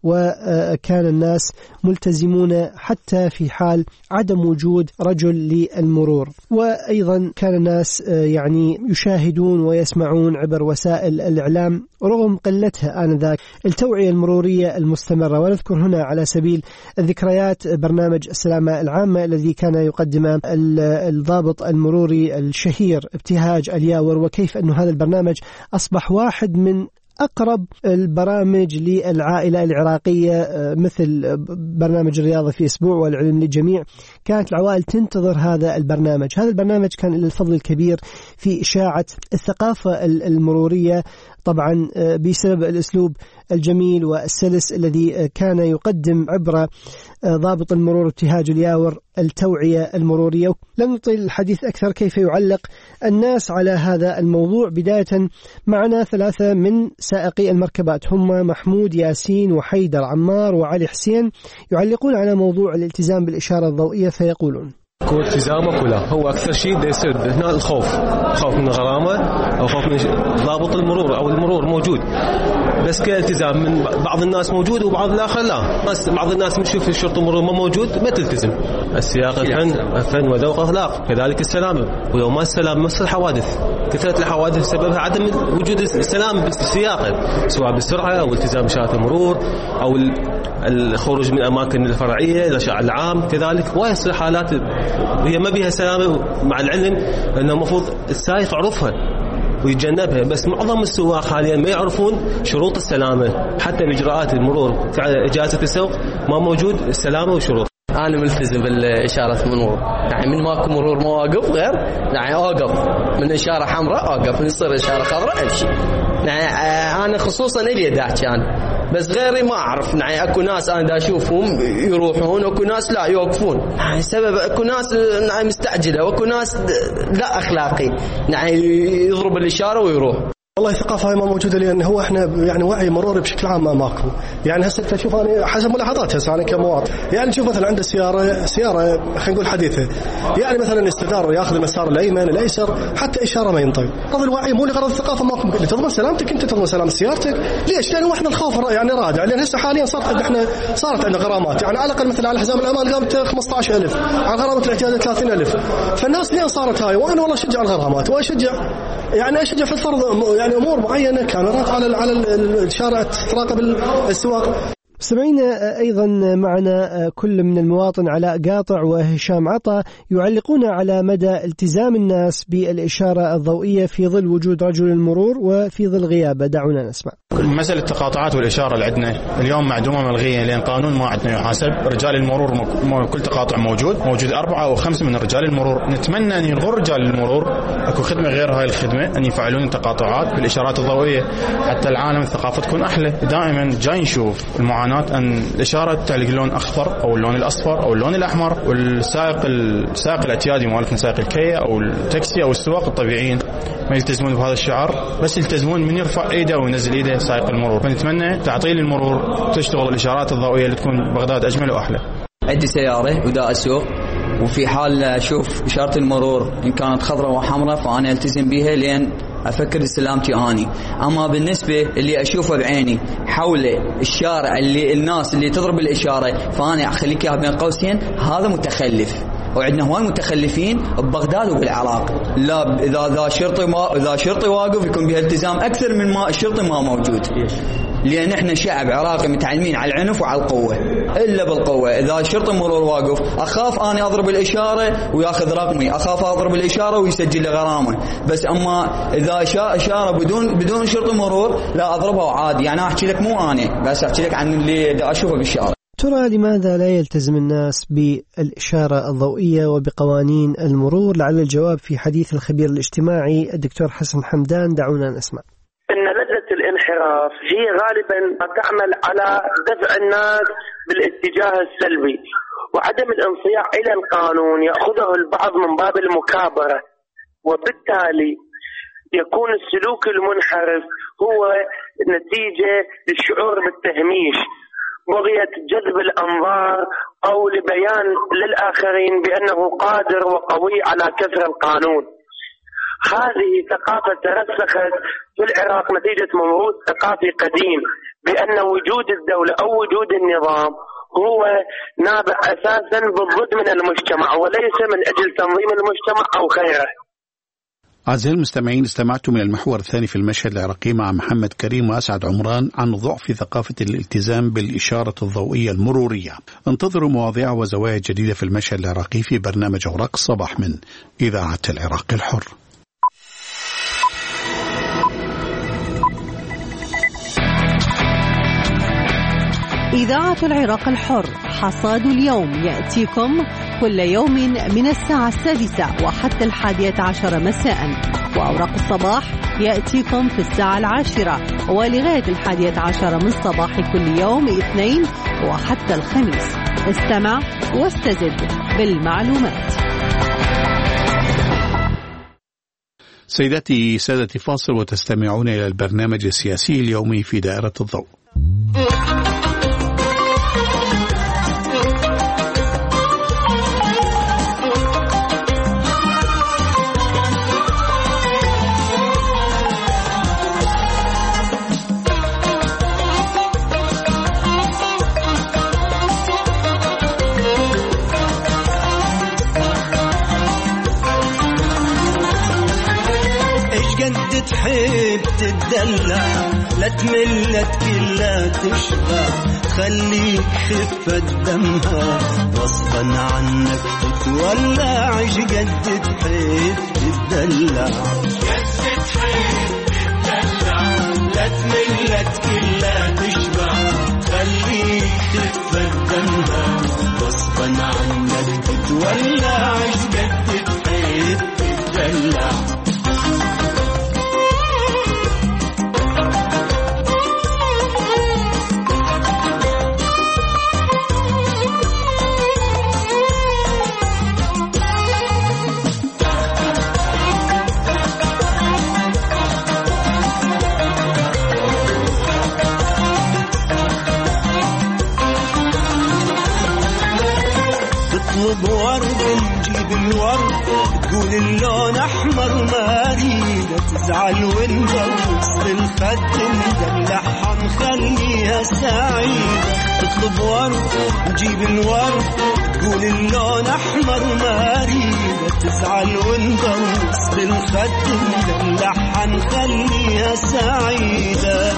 وكان الناس ملتزمون حتى في حال عدم وجود رجل للمرور. وأيضا كان الناس يعني يشاهدون ويسمعون عبر وسائل الإعلام رغم قلتها آنذاك التوعية المرورية المستمرة. ونذكر هنا على سبيل الذكريات برنامج السلامة العامة الذي كان يقدمه الضابط المروري الشهير ابتهاج الياور، وكيف أن هذا البرنامج أصبح واحد من أقرب البرامج للعائلة العراقية، مثل برنامج الرياضة في أسبوع والعلم للجميع. كانت العوائل تنتظر هذا البرنامج. هذا البرنامج كان له الفضل الكبير في إشاعة الثقافة المرورية، طبعا بسبب الأسلوب الجميل والسلس الذي كان يقدم عبر ضابط المرور ابتهاج الياور التوعية المرورية. لن نطيل الحديث أكثر كيف يعلق الناس على هذا الموضوع. بداية معنا ثلاثة من سائقي المركبات، هم محمود ياسين وحيدر عمار وعلي حسين، يعلقون على موضوع الالتزام بالإشارة الضوئية فيقولون: كل التزامك ولا هو أكثر شيء ده يصير هنا الخوف، خوف من الغرامة أو خوف من ضابط المرور أو المرور موجود، بس كالتزام من بعض الناس موجود وبعض الآخر لا. بعض الناس بنشوف الشرطة المرور ما موجود ما تلتزم. السياق الفن فن وذوق أخلاق، كذلك السلامة، ولو ما السلام نفس الحوادث. كثرة الحوادث سببها عدم وجود السلام بالسياقة، سواء بالسرعة أو التزام إشارات المرور أو الخروج من الأماكن الفرعية إلى الشارع العام. كذلك ويصير حالات هي ما بها سلامة، مع العلم أنه المفروض السائق يعرفها ويتجنبها، بس معظم السواق حاليا ما يعرفون شروط السلامة. حتى بإجراءات المرور إجازة السوق ما موجود السلامة وشروط. أنا ملتزم بالإشارة المرور، يعني من ماكو مرور مواقف غير يعني أوقف، من إشارة حمراء أوقف، من يصير إشارة خضراء أمشي. يعني أنا خصوصا إلي داعش أنا، بس غيري ما أعرف. يعني أكو ناس أنا دا أشوفهم يروحون وأكو ناس لا يوقفون، يعني سبب أكو ناس يعني مستعجلة وأكو ناس لا أخلاقي، يعني يضرب الإشارة ويروح. والله الثقافة ما موجودة، لأن هو إحنا يعني وعي مروري بشكل عام ما ماكو. يعني هسه تشوف أنا حسب ملاحظات هسه أنا كمواطن، يعني تشوف مثلا عنده سيارة سيارة خلينا نقول حديثة، يعني مثلا استدار ويأخذ المسار الأيمن الأيسر، حتى إشارة ما ينطق. غرض الوعي مو لغرض الثقافة ماكو. اللي تضمن سلامتك أنت، تضمن سلامة سيارتك. ليش؟ لأن إحنا الخوف يعني رادع، لأن هسه حاليا صارت إحنا صارت عندنا غرامات، يعني على الأقل مثلا على حزام الأمان قامت خمسة عشر ألف، على غرامة الاعتياد ثلاثين ألف. فالناس لين صارت هاي، وأنا والله أشجع الغرامات وأشجع يعني أشجع في الفرض يعني أمور معينة كاميرات على على الشارع تراقب السواق. سمعنا أيضا معنا كل من المواطن علاء قاطع وهشام عطا يعلقون على مدى التزام الناس بالإشارة الضوئية في ظل وجود رجل المرور وفي ظل غيابه. دعونا نسمع. مسألة التقاطعات والإشارة اللي عندنا اليوم معدومة ملغية، لأن قانون ما عندنا يحاسب رجال المرور. كل تقاطع موجود موجود أربعة أو خمسة من رجال المرور. نتمنى أن يلغوا رجال المرور، أكو خدمة غير هاي الخدمة، أن يفعلون التقاطعات بالإشارات الضوئية حتى العالم الثقافة تكون أحلى. دائما جاي نشوف المعاناة أن الإشارة تعلق اللون أخضر أو اللون الأصفر أو اللون الأحمر، والسائق السائق الاعتيادي مالك سائق الكيا أو التاكسي أو السواق الطبيعيين ما يلتزمون بهذا الشعار، بس يلتزمون من يرفع إيده وينزل إيده سائق المرور. فنتمنى تعطيل المرور تشتغل الإشارات الضوئية اللي تكون بغداد أجمل وأحلى. عندي سيارة ودا أسوق، وفي حال أشوف إشارة المرور إن كانت خضراء وحمراء فأنا ألتزم بها لأن أفكر سلامتي أني. أما بالنسبة اللي أشوفه بعيني حول الشارع اللي الناس اللي تضرب الإشارة فأنا أخليك إياها بين قوسين، هذا متخلف. وعندنا هواي متخلفين ببغداد وبالعراق. لا إذا إذا شرطي ما إذا شرطي واقف يكون بها التزام أكثر من ما الشرطي ما موجود، لأن إحنا شعب عراقي متعلمين على العنف وعلى القوة. إلا بالقوة. إذا شرطي مرور واقف أخاف أنا أضرب الإشارة ويأخذ رقمي، أخاف أضرب الإشارة ويسجل لي غرامة. بس أما إذا إشارة بدون بدون شرطي مرور لا أضربها وعادي. يعني أحكي لك مو أنا بس أحكي لك عن اللي أشوفه بالشارع. ترى لماذا لا يلتزم الناس بالإشارة الضوئية وبقوانين المرور؟ لعل الجواب في حديث الخبير الاجتماعي الدكتور حسن حمدان. دعونا نسمع. إن لجنة الانحراف هي غالبا تعمل على دفع الناس بالاتجاه السلبي، وعدم الانصياع إلى القانون يأخذه البعض من باب المكابرة، وبالتالي يكون السلوك المنحرف هو نتيجة للشعور بالتهميش، بغية جذب الأنظار أو لبيان للآخرين بأنه قادر وقوي على كسر القانون. هذه ثقافة ترسخت في العراق نتيجة موروث ثقافي قديم بأن وجود الدولة أو وجود النظام هو نابع أساسا بالضد من المجتمع وليس من أجل تنظيم المجتمع أو خيره. أعزائي المستمعين، استمعتم من المحور الثاني في المشهد العراقي مع محمد كريم وأسعد عمران عن ضعف ثقافة الالتزام بالإشارة الضوئية المرورية. انتظروا مواضيع وزوايا جديدة في المشهد العراقي في برنامج أوراق الصباح من إذاعة العراق الحر. إذاعة العراق الحر، حصاد اليوم يأتيكم كل يوم من الساعة السادسة وحتى الحادية عشر مساء، وأوراق الصباح يأتيكم في الساعة العاشرة ولغاية الحادية عشر من صباح كل يوم اثنين وحتى الخميس. استمع واستزد بالمعلومات. سيداتي سادتي، فاصل وتستمعون إلى البرنامج السياسي اليومي في دائرة الضوء. تحب تتدلع لا تمل لا تكل تشبع، خليك خفة دمها غصبا عنك تتولع. ايش قد تحب تتدلع لا تمل لا تكل تشبع، خليك خفة دمها غصبا عنك تتولع. ايش قد تحب تتدلع نطلب ورد نجيب الورد، تقول اللون أحمر ما أريد تزعل ونبوس بالخد ندلعها نخليها سعيدة. تطلب ورد نجيب الورد، تقول اللون أحمر ما أريد تزعل ونبوس بالخد ندلعها نخليها سعيدة.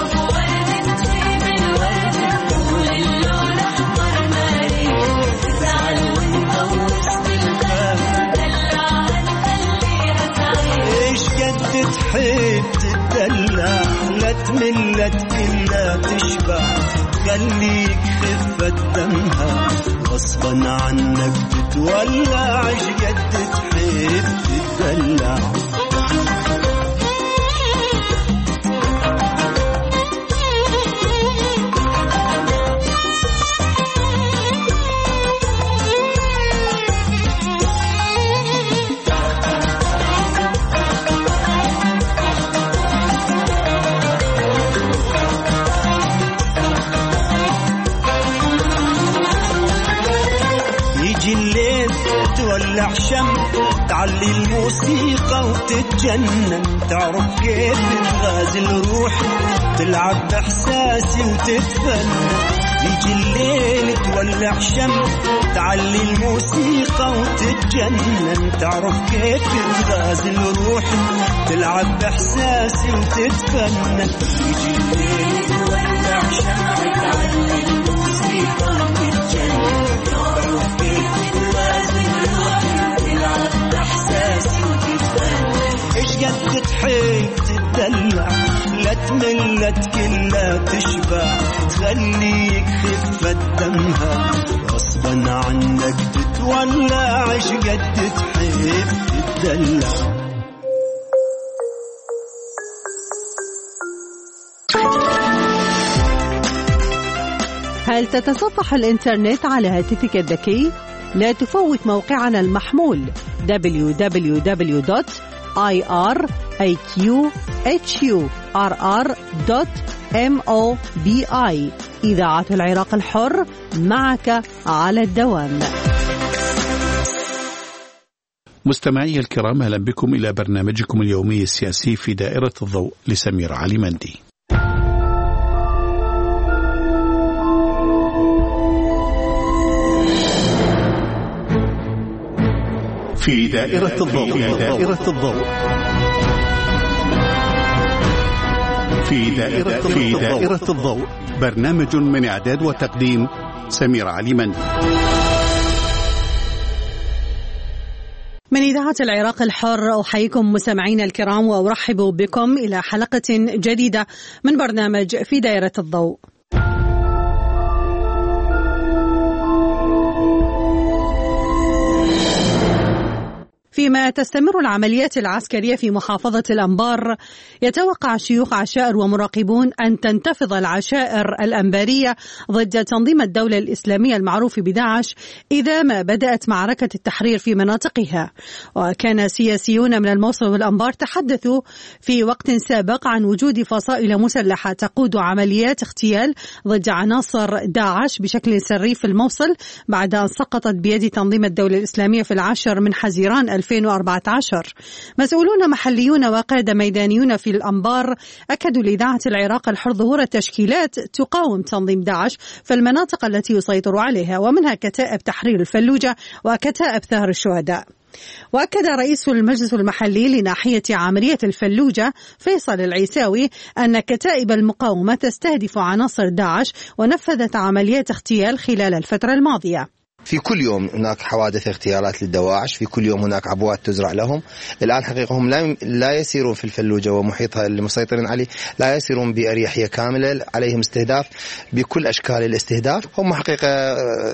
تحب تتدلع لا تمل لا تكل تشبع، خليك خفة دمها غصبا عنك تتولع. ايش قد تحب تتدلع تولع شم، تعلي الموسيقى وتتجنن، تعرف كيف تغازل روحي تلعب بإحساسي وتتفنن. يجي الليل تولع شم، تعلي الموسيقى وتتجنن، تعرف كيف تغازل روحي تلعب بإحساسي وتتفنن. يجي الليل تولع شم، تعلي الموسيقى وتتجنن، تعرف كيف تغازل ايش قد تحب تتدلع لا تمل لا تكل لا تشبع، خليك خفة دمها غصبا عنك تتولع. ايش قد تحب تتدلع هل تتصفح الإنترنت على هاتفك الذكي؟ لا تفوت موقعنا المحمول دبليو دبليو دبليو دوت آي آر إيه كيو إتش يو آر آر دوت موباي. إذاعة العراق الحر، معك على الدوام. مستمعي الكرام، أهلا بكم إلى برنامجكم اليومي السياسي في دائرة الضوء لسمير علي مندي. في دائرة الضوء في دائرة الضوء في دائرة في دائرة الضوء، برنامج من إعداد وتقديم سمير علي مندي. من إذاعة العراق الحر أحييكم مستمعينا الكرام وأرحب بكم إلى حلقة جديدة من برنامج في دائرة الضوء. فيما تستمر العمليات العسكرية في محافظة الأنبار، يتوقع شيوخ عشائر ومراقبون أن تنتفض العشائر الأنبارية ضد تنظيم الدولة الإسلامية المعروف بداعش إذا ما بدأت معركة التحرير في مناطقها. وكان سياسيون من الموصل والأنبار تحدثوا في وقت سابق عن وجود فصائل مسلحة تقود عمليات اغتيال ضد عناصر داعش بشكل سري في الموصل بعد أن سقطت بيد تنظيم الدولة الإسلامية في العاشر من حزيران ألفين وأربعة عشر. مسؤولون محليون وقادة ميدانيون في الأنبار أكدوا لإذاعة العراق الحر ظهور تشكيلات تقاوم تنظيم داعش في المناطق التي يسيطر عليها، ومنها كتائب تحرير الفلوجة وكتائب ثار الشهداء. وأكد رئيس المجلس المحلي لناحية عملية الفلوجة فيصل العيساوي أن كتائب المقاومة تستهدف عناصر داعش ونفذت عمليات اغتيال خلال الفترة الماضية. في كل يوم هناك حوادث اغتيالات للدواعش، في كل يوم هناك عبوات تزرع لهم. الآن حقيقة هم لا يسيرون في الفلوجة ومحيطها اللي مسيطرين عليه، لا يسيرون بأريحية كاملة، عليهم استهداف بكل أشكال الاستهداف. هم حقيقة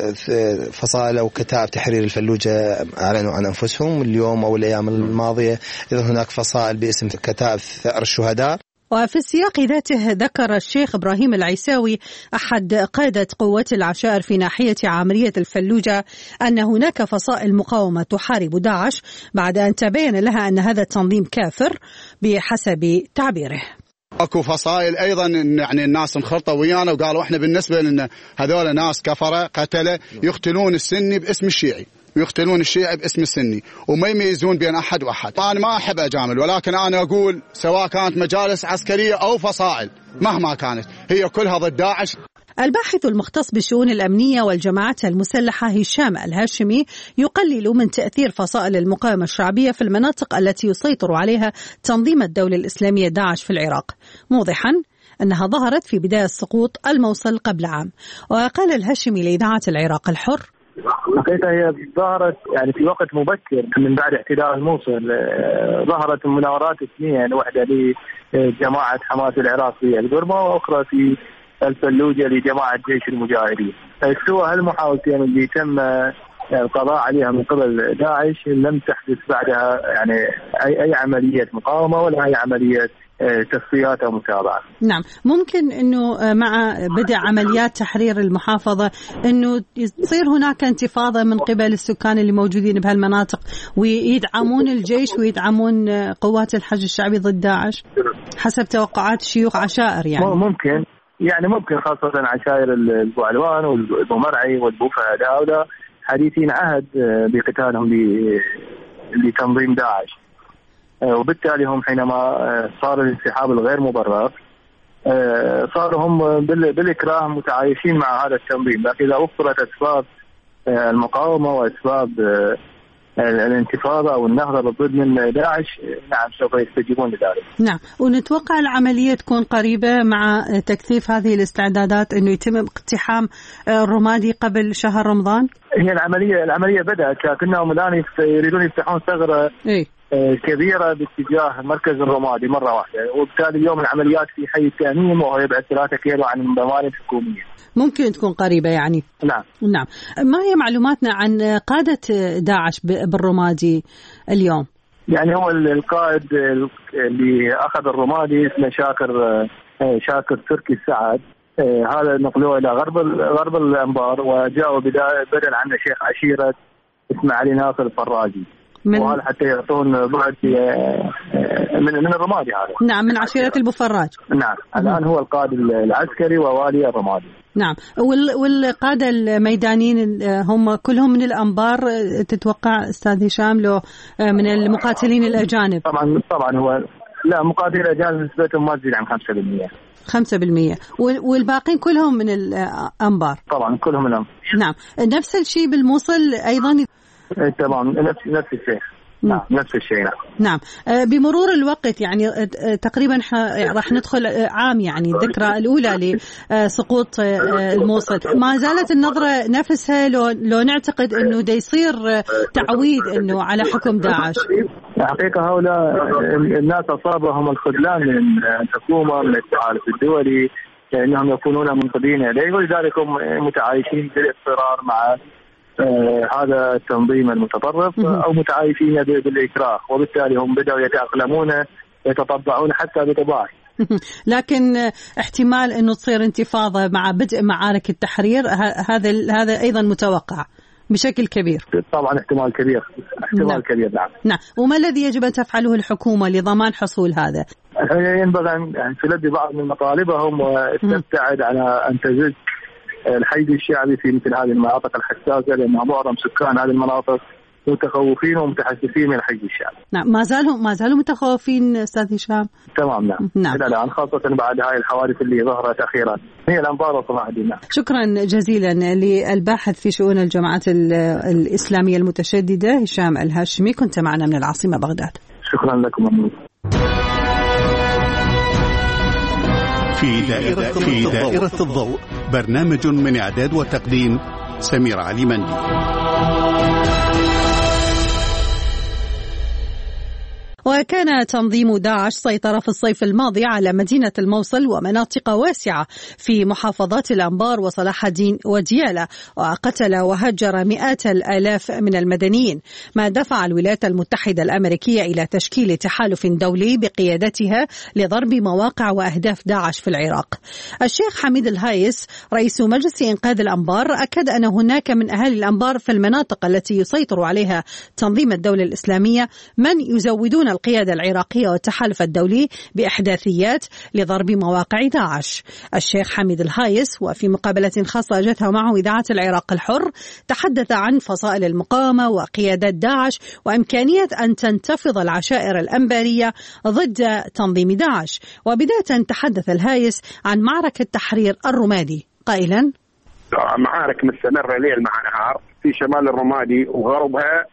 فصائل أو كتائب تحرير الفلوجة أعلنوا عن أنفسهم اليوم أو الأيام الماضية. إذن هناك فصائل باسم كتائب ثأر الشهداء. وفي السياق ذاته ذكر الشيخ إبراهيم العيساوي أحد قادة قوات العشائر في ناحية عملية الفلوجة أن هناك فصائل مقاومة تحارب داعش بعد أن تبين لها أن هذا التنظيم كافر بحسب تعبيره. اكو فصائل ايضا يعني الناس مخلطه ويانا وقالوا احنا بالنسبه لنا هذول ناس كفره قتله يقتلون السني باسم الشيعي ويقتلون الشيعي باسم السني وما يميزون بين أحد وأحد. أنا ما أحب أجامل، ولكن أنا أقول سواء كانت مجالس عسكرية أو فصائل مهما كانت هي كلها ضد داعش. الباحث المختص بالشؤون الأمنية والجماعات المسلحة هشام الهاشمي يقلل من تأثير فصائل المقاومة الشعبية في المناطق التي يسيطر عليها تنظيم الدولة الإسلامية داعش في العراق، موضحا أنها ظهرت في بداية سقوط الموصل قبل عام. وقال الهاشمي لإذاعة العراق الحر: حقيقة هي ظهرت يعني في وقت مبكر من بعد اعتداء الموصل. ظهرت مناورات اثنين، واحدة لجماعة حماس العراق في القرمة وأخرى في الفلوجة لجماعة جيش المجاهدين. سوى هالمحاولتين اللي تم القضاء عليها من قبل داعش لم تحدث بعدها يعني أي أي عملية مقاومة ولا أي عملية تصفيات أو متابعة. نعم، ممكن أنه مع بدء عمليات تحرير المحافظة أنه يصير هناك انتفاضة من قبل السكان اللي موجودين بهالمناطق ويدعمون الجيش ويدعمون قوات الحشد الشعبي ضد داعش حسب توقعات شيوخ عشائر. يعني ممكن يعني ممكن خاصة عشائر البوعلوان والبومرعي والبوفهد هؤلاء حديثين عهد بقتالهم لتنظيم داعش، وبالتالي هم حينما صار الانسحاب الغير مبرر صاروا هم بالإكراه متعايشين مع هذا التنظيم. لكن إذا وفرت أسباب المقاومة وأسباب الانتفاضة أو النهضة ضد من داعش، نعم سوف يستجيبون لذلك. نعم، ونتوقع العملية تكون قريبة مع تكثيف هذه الاستعدادات أنه يتم اقتحام الرمادي قبل شهر رمضان. هي العملية العملية بدأت، لكنهم الآن يريدون يفتحون ثغرة إيه؟ كبيرة باتجاه مركز الرمادي مرة واحدة، وبالتالي اليوم العمليات في حي التأميم وهو يبعد ثلاثة كيلو عن المباني الحكومية. ممكن تكون قريبة يعني. نعم. نعم. ما هي معلوماتنا عن قادة داعش بالرمادي اليوم؟ يعني هو القائد اللي أخذ الرمادي اسمه شاكر شاكر تركي السعد، هذا نقلوه إلى غرب غرب الأنبار، وجاءوا بدل عنه شيخ عشيرة اسمه علي ناصر الفراجي، وهذا حتى يعطون بعد من من الرمادي هذا. نعم، من عشيرة البفراج. نعم، الآن هو القائد العسكري ووالي الرمادي. نعم، والقادة الميدانيين هم كلهم من الأنبار تتوقع أستاذ هشام لو من المقاتلين الأجانب؟ طبعا طبعا هو لا، مقاتلين الأجانب نسبتهم ما تزيد عن خمسة بالمئة. خمسة بالمئة، والباقين كلهم من الأنبار؟ طبعا كلهم من الأنبار. نعم، نفس الشيء بالموصل أيضا؟ تمام، نفس نفس الشيء. نعم نفس الشيء. نعم. نعم، بمرور الوقت يعني تقريبا راح ندخل عام يعني الذكرى الأولى لسقوط الموصل، ما زالت النظرة نفسها لو لو نعتقد إنه دا يصير تعويض إنه على حكم داعش؟ الحقيقة هؤلاء الناس أصابهم الخذلان من الحكومة من التحالف الدولي لأنهم يكونون منقذين إليه، ولذلك هم متعايشين بالاضطرار مع آه هذا التنظيم المتطرف أو متعايشين بالإكراه، وبالتالي هم بدأوا يتأقلمون يتطبعون حتى بطباعه. لكن احتمال أنه تصير انتفاضة مع بدء معارك التحرير، هذا هذا أيضا متوقع بشكل كبير. طبعا احتمال كبير، احتمال نعم. كبير. نعم. نعم، وما الذي يجب أن تفعله الحكومة لضمان حصول هذا؟ ينبغي أن تلبي بعض من مطالبهم وتبتعد على أن تزج الحيز الشعبي في مثل هذه المناطق الحساسة، لأن معظم سكان هذه المناطق متخوفين ومتحسسين من الحيز الشعبي. نعم، ما زالوا ما زالوا متخوفين أستاذ هشام. تمام. نعم. نعم. إلى الآن، خاصة بعد هاي الحوادث اللي ظهرت أخيرا هي الأنبار وصلاح الدين. نعم. شكرا جزيلا للباحث في شؤون الجماعات الإسلامية المتشددة هشام الهاشمي، كنت معنا من العاصمة بغداد. شكرا لكم. أمين. في دائرة, في دائرة الضوء، برنامج من إعداد وتقديم سمير علي مندي. وكان تنظيم داعش سيطر في الصيف الماضي على مدينة الموصل ومناطق واسعة في محافظات الأنبار وصلاح الدين وديالى، وقتل وهجر مئات الآلاف من المدنيين، ما دفع الولايات المتحدة الأمريكية إلى تشكيل تحالف دولي بقيادتها لضرب مواقع وأهداف داعش في العراق. الشيخ حميد الهايس رئيس مجلس إنقاذ الأنبار أكد أن هناك من أهالي الأنبار في المناطق التي يسيطر عليها تنظيم الدولة الإسلامية من يزودون القيادة العراقية والتحالف الدولي بإحداثيات لضرب مواقع داعش. الشيخ حميد الهايس وفي مقابلة خاصة أجتها معه إذاعة العراق الحر تحدث عن فصائل المقاومة وقيادات داعش وإمكانية أن تنتفض العشائر الأنبارية ضد تنظيم داعش. وبداية تحدث الهايس عن معركة تحرير الرمادي قائلا: معارك مستمرة ليل مع نهار في شمال الرمادي وغربها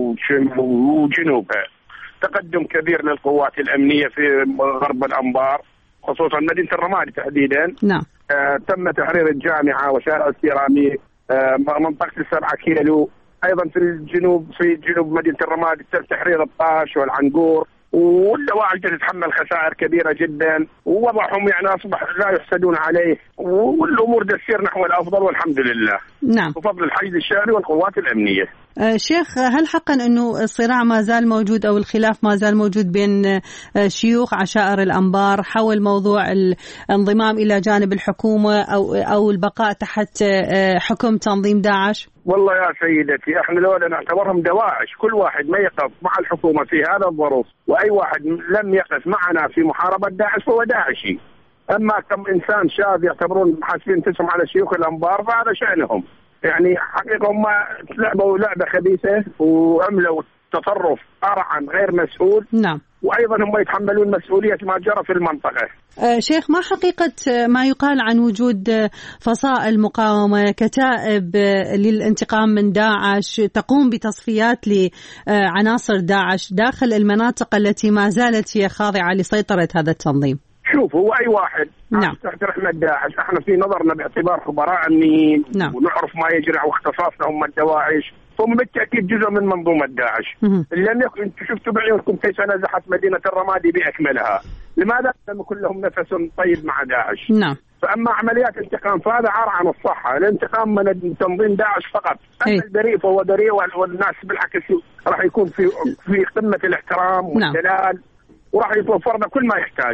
وجنوبها، تقدم كبير للقوات الأمنية في غرب الأنبار خصوصا مدينة الرمادي تحديدا. نعم. آه تم تحرير الجامعة وشارع السيراميك، آه منطقة السبعة كيلو، أيضا في الجنوب في جنوب مدينة الرمادي تم تحرير الطاش والعنقور، والدواعش تتحمل خسائر كبيرة جدا، ووضعهم يعني أصبح لا يحسدون عليه، والأمور تسير نحو الأفضل والحمد لله. نعم. بفضل الحشد الشعبي والقوات الأمنية. آه شيخ، هل حقا أنه الصراع ما زال موجود أو الخلاف ما زال موجود بين آه شيوخ عشائر الأنبار حول موضوع الانضمام إلى جانب الحكومة أو أو البقاء تحت آه حكم تنظيم داعش؟ والله يا سيدتي، احنا لولا نعتبرهم دواعش، كل واحد ما يقف مع الحكومة في هذا الظروف، وأي واحد لم يقف معنا في محاربة داعش فهو داعشي. أما كم إنسان شاذ يعتبرون حاسبين تسهم على شيوخ الأنبار فهذا شأنهم. يعني حقيقة هم لعبوا لعبة خبيثة وعملوا تصرف أرعن غير مسؤول. نعم. وأيضا هم يتحملون مسؤولية ما جرى في المنطقة. آه شيخ، ما حقيقة ما يقال عن وجود فصائل مقاومة كتائب للانتقام من داعش تقوم بتصفيات لعناصر داعش داخل المناطق التي ما زالت هي خاضعة لسيطرة هذا التنظيم؟ شوف، هو أي واحد نعم. تحت رحمة داعش احنا في نظرنا باعتبار خبراء أمنيين نعم. ونعرف ما يجري واختصاصنا هم الدواعش، هم بالتأكيد جزء من منظومة داعش. لأن انتم شفتوا بعيونكم كيف نزحت مدينة الرمادي بأكملها، لماذا لم يكن لهم نفس طيب مع داعش؟ نعم. فأما عمليات انتقام فهذا عار عن الصحة، الانتقام من تنظيم داعش فقط. أما البريء فهو بريء، والناس بالعكس راح يكون في في قمة الاحترام والدلال، وراح يتوفر له كل ما يحتاجه.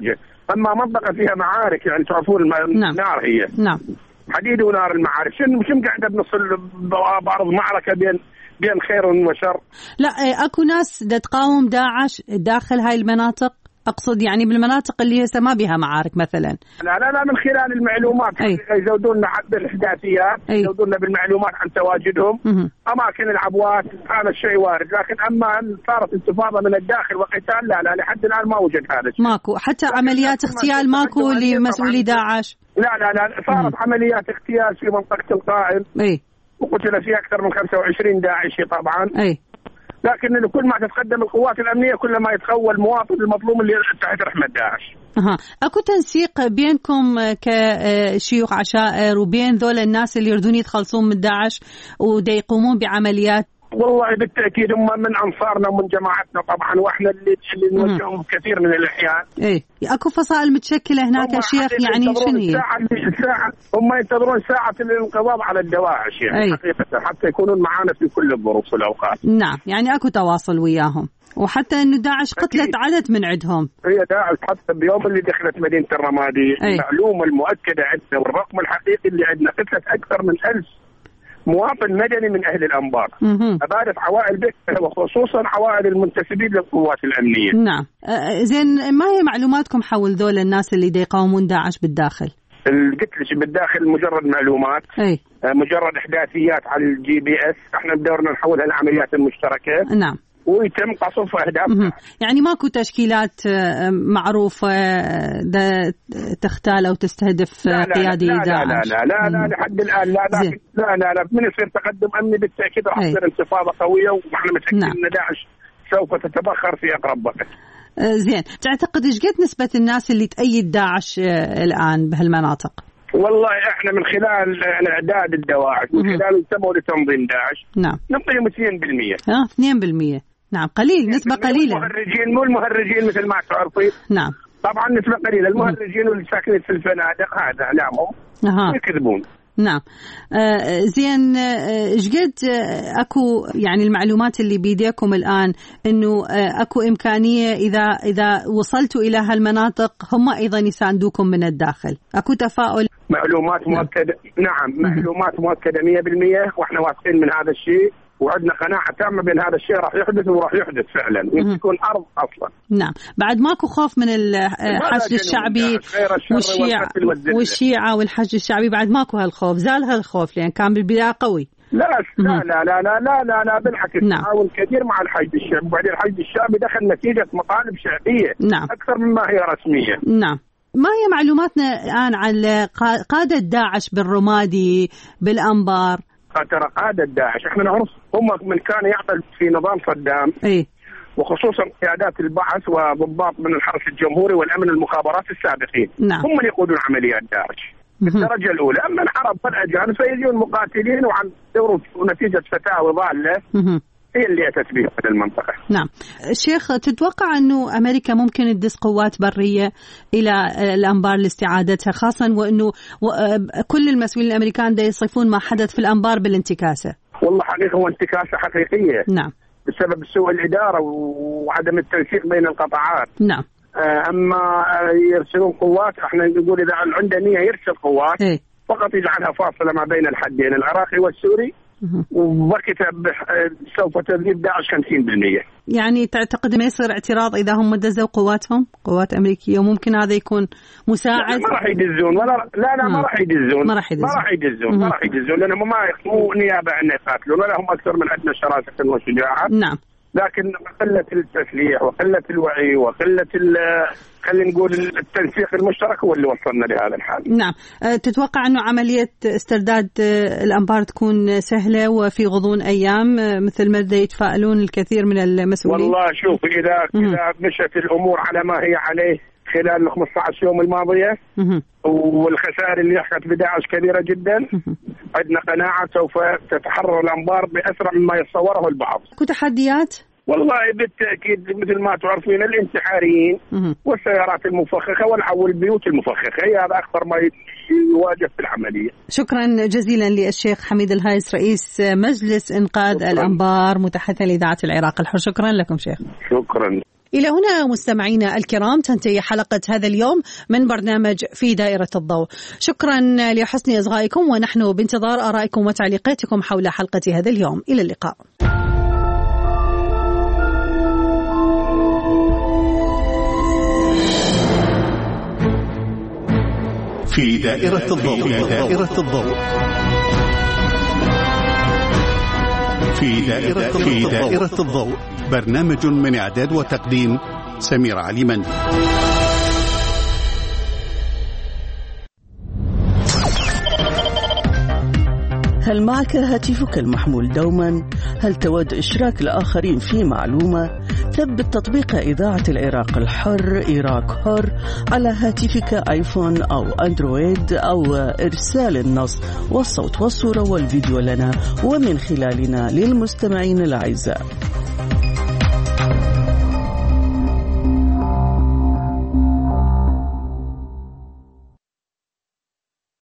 اما منطقه فيها معارك يعني تعرفون النار هي نعم حديد ونار المعارك، شنو شنو قاعده بنص بعرض معركه بين بين خير وشر. لا اكو ناس تقاوم داعش داخل هاي المناطق، اقصد يعني بالمناطق اللي هسه ما بها معارك مثلا. لا لا لا من خلال المعلومات يزودوننا بالاحداثيات، يزودوننا بالمعلومات عن تواجدهم مه. اماكن العبوات هذا الشيء وارد، لكن اما صارت انتفاضه من الداخل وقتال لا لا لحد الان ما وجد هذا الشيء. ماكو حتى عمليات اغتيال ماكو لمسؤولي داعش. لا لا لا صارت مه. عمليات اغتيال في منطقه القائم اي وقتل فيها اكثر من خمسة وعشرين داعشي طبعا. اي لكن كل ما تتقدم القوات الأمنية كل ما يتخول المواطن المظلوم اللي تحت رحمة داعش. أها، أكو تنسيق بينكم كشيوخ عشائر وبين ذول الناس اللي يردون يتخلصون من داعش ودا يقومون بعمليات؟ والله بالتأكيد هم من أنصارنا ومن جماعتنا طبعا، وإحنا اللي اللي نوجههم كثير من الأحيان. إيه، أكو فصائل متشكلة هناك يا شيخ يعني شنو هي؟ الساعة الساعة هم ينتظرون ساعة الانقضاض على الدواعش يعني أي. حقيقة حتى يكونون معانا في كل الظروف والأوقات. نعم، يعني أكو تواصل وياهم، وحتى إنه داعش قتلت أكيد. عدد من عندهم. هي داعش حتى بيوم اللي دخلت مدينة الرمادي المعلومة المؤكدة عندنا والرقم الحقيقي اللي عندنا قتلت أكثر من ألف مواطن مدني من أهل الأنبار، أبادت عوائل بيتها وخصوصا عوائل المنتسبين للقوات الأمنية. نعم. زين، ما هي معلوماتكم حول ذول الناس اللي يقاومون داعش بالداخل؟ القتل بالداخل مجرد معلومات، أي. مجرد إحداثيات على الجي بي إس، احنا بدورنا نحولها لعمليات المشتركة. نعم. ويتم قصف أهدافها. يعني ماكو تشكيلات معروفة تختال أو تستهدف قيادي داعش؟ لا لا لا لا لا لحد الآن لا لا لا لا, لا. من يصير تقدم أمني بالتأكيد راح تصير انتفاضة قوية، ونحن متأكدين نعم. أن داعش سوف تتبخر في أقرب وقت. زين، تعتقد إيش قد نسبة الناس اللي تأيد داعش الآن بهالمناطق؟ والله احنا من خلال اعداد الدواعش من خلال انتموا لتنظيم داعش نعم نعطيهم اثنين بالمئة. اه اثنين بالمئة نعم، قليل، نسبة قليلة. المهرجين مو المهرجين مثل ما تعرفين. نعم طبعا نسبة قليلة، المهرجين واللي ساكنين في الفنادق هذا اعلامهم اها يكذبون. نعم. آه زين، ايش آه قد آه اكو يعني المعلومات اللي بيديكم الان انه آه اكو امكانيه اذا اذا وصلتوا الى هالمناطق هم ايضا يساندوكم من الداخل؟ اكو تفاؤل؟ معلومات مؤكده. نعم, نعم. معلومات مؤكده مية بالمية، واحنا واثقين من هذا الشيء وعندنا قناعه تامه بان هذا الشيء راح يحدث وراح يحدث فعلا ويكون ارض اصلا. نعم. بعد ماكو خوف من الحشد الشعبي والشيعة والشيعة والحشد الشعبي؟ بعد ماكو هالخوف؟ زال هالخوف لان كان بالبدايه قوي. لا لا لا لا لا لا لا, لا بالعكس نعم. تعاون كثير مع الحشد الشعبي، وبعدين الحشد الشعبي دخل نتيجه مطالب شعبيه نعم. اكثر مما هي رسميه. نعم. ما هي معلوماتنا الان عن قاده داعش بالرمادي بالانبار؟ ترى قادة داعش احنا نعرف هم من كان يعمل في نظام صدام اي وخصوصا قيادات البعث وضباط من الحرس الجمهوري والامن المخابرات السابقين. نعم. هم اللي يقودون عمليات داعش بالدرجه الاولى. اما العرب والاجانب فيجون مقاتلين وعن دور ونتيجه فتاوى ضاله هي اللي اتت بها في المنطقه. نعم. شيخ، تتوقع انه امريكا ممكن تدس قوات بريه الى الانبار لاستعادتها، خاصه وانه كل المسؤولين الامريكان دا يصفون ما حدث في الانبار بالانتكاسه؟ والله حقيقه هو انتكاسه حقيقيه. نعم. بسبب سوء الاداره وعدم التنسيق بين القطاعات. نعم. اما يرسلون قوات، احنا نقول اذا عنده نيه يرسل قوات إيه؟ فقط يجعلها فاصله ما بين الحدين العراقي والسوري ووقتها سوف تذهب داعش خمسين بالمئة. يعني تعتقد ما يصير اعتراض اذا هم دزوا قواتهم قوات امريكيه، وممكن هذا يكون مساعد؟ ما راح يدزون ولا لا لا ما راح يدزون ما راح يدزون ما راح يدزون ما راح يدزون لانهم ما مو نيابه عن يقاتلون ولا هم اكثر من عندنا شراسه وشجاعه. نعم. لكن قله التسليح وقله الوعي وقله خلينا نقول التنسيق المشترك هو اللي وصلنا لهذا الحال. نعم. تتوقع انه عمليه استرداد الانبار تكون سهله وفي غضون ايام مثل ما يتفائلون الكثير من المسؤولين؟ والله شوف اذا اذا مشت الامور على ما هي عليه خلال الخمسة عشر يوم الماضيه والخسائر اللي يحدث بداعش كبيره جدا، عندنا قناعه سوف تتحرر الانبار باسرع مما يتصوره البعض. اكو تحديات؟ والله بالتأكيد مثل ما تعرفين الانتحاريين والسيارات المفخخة والبيوت المفخخة هي هذا أكثر ما يواجه في العملية. شكرا جزيلا للشيخ حميد الهايس رئيس مجلس إنقاذ شكرا. الأنبار متحدث لإذاعة العراق الحر. شكرا لكم شيخ. شكرا. إلى هنا مستمعينا الكرام تنتهي حلقة هذا اليوم من برنامج في دائرة الضوء. شكرا لحسن إصغائكم، ونحن بانتظار آرائكم وتعليقاتكم حول حلقة هذا اليوم. إلى اللقاء. في دائرة الضوء في دائرة الضوء في دائرة في دائرة الضوء برنامج من إعداد وتقديم سمير عليمن. هل معك هاتفك المحمول دوما؟ هل تود إشراك الآخرين في معلومة؟ ثبت تطبيق إذاعة العراق الحر إيراك حر على هاتفك آيفون أو أندرويد، أو إرسال النص والصوت والصورة والفيديو لنا ومن خلالنا للمستمعين الأعزاء.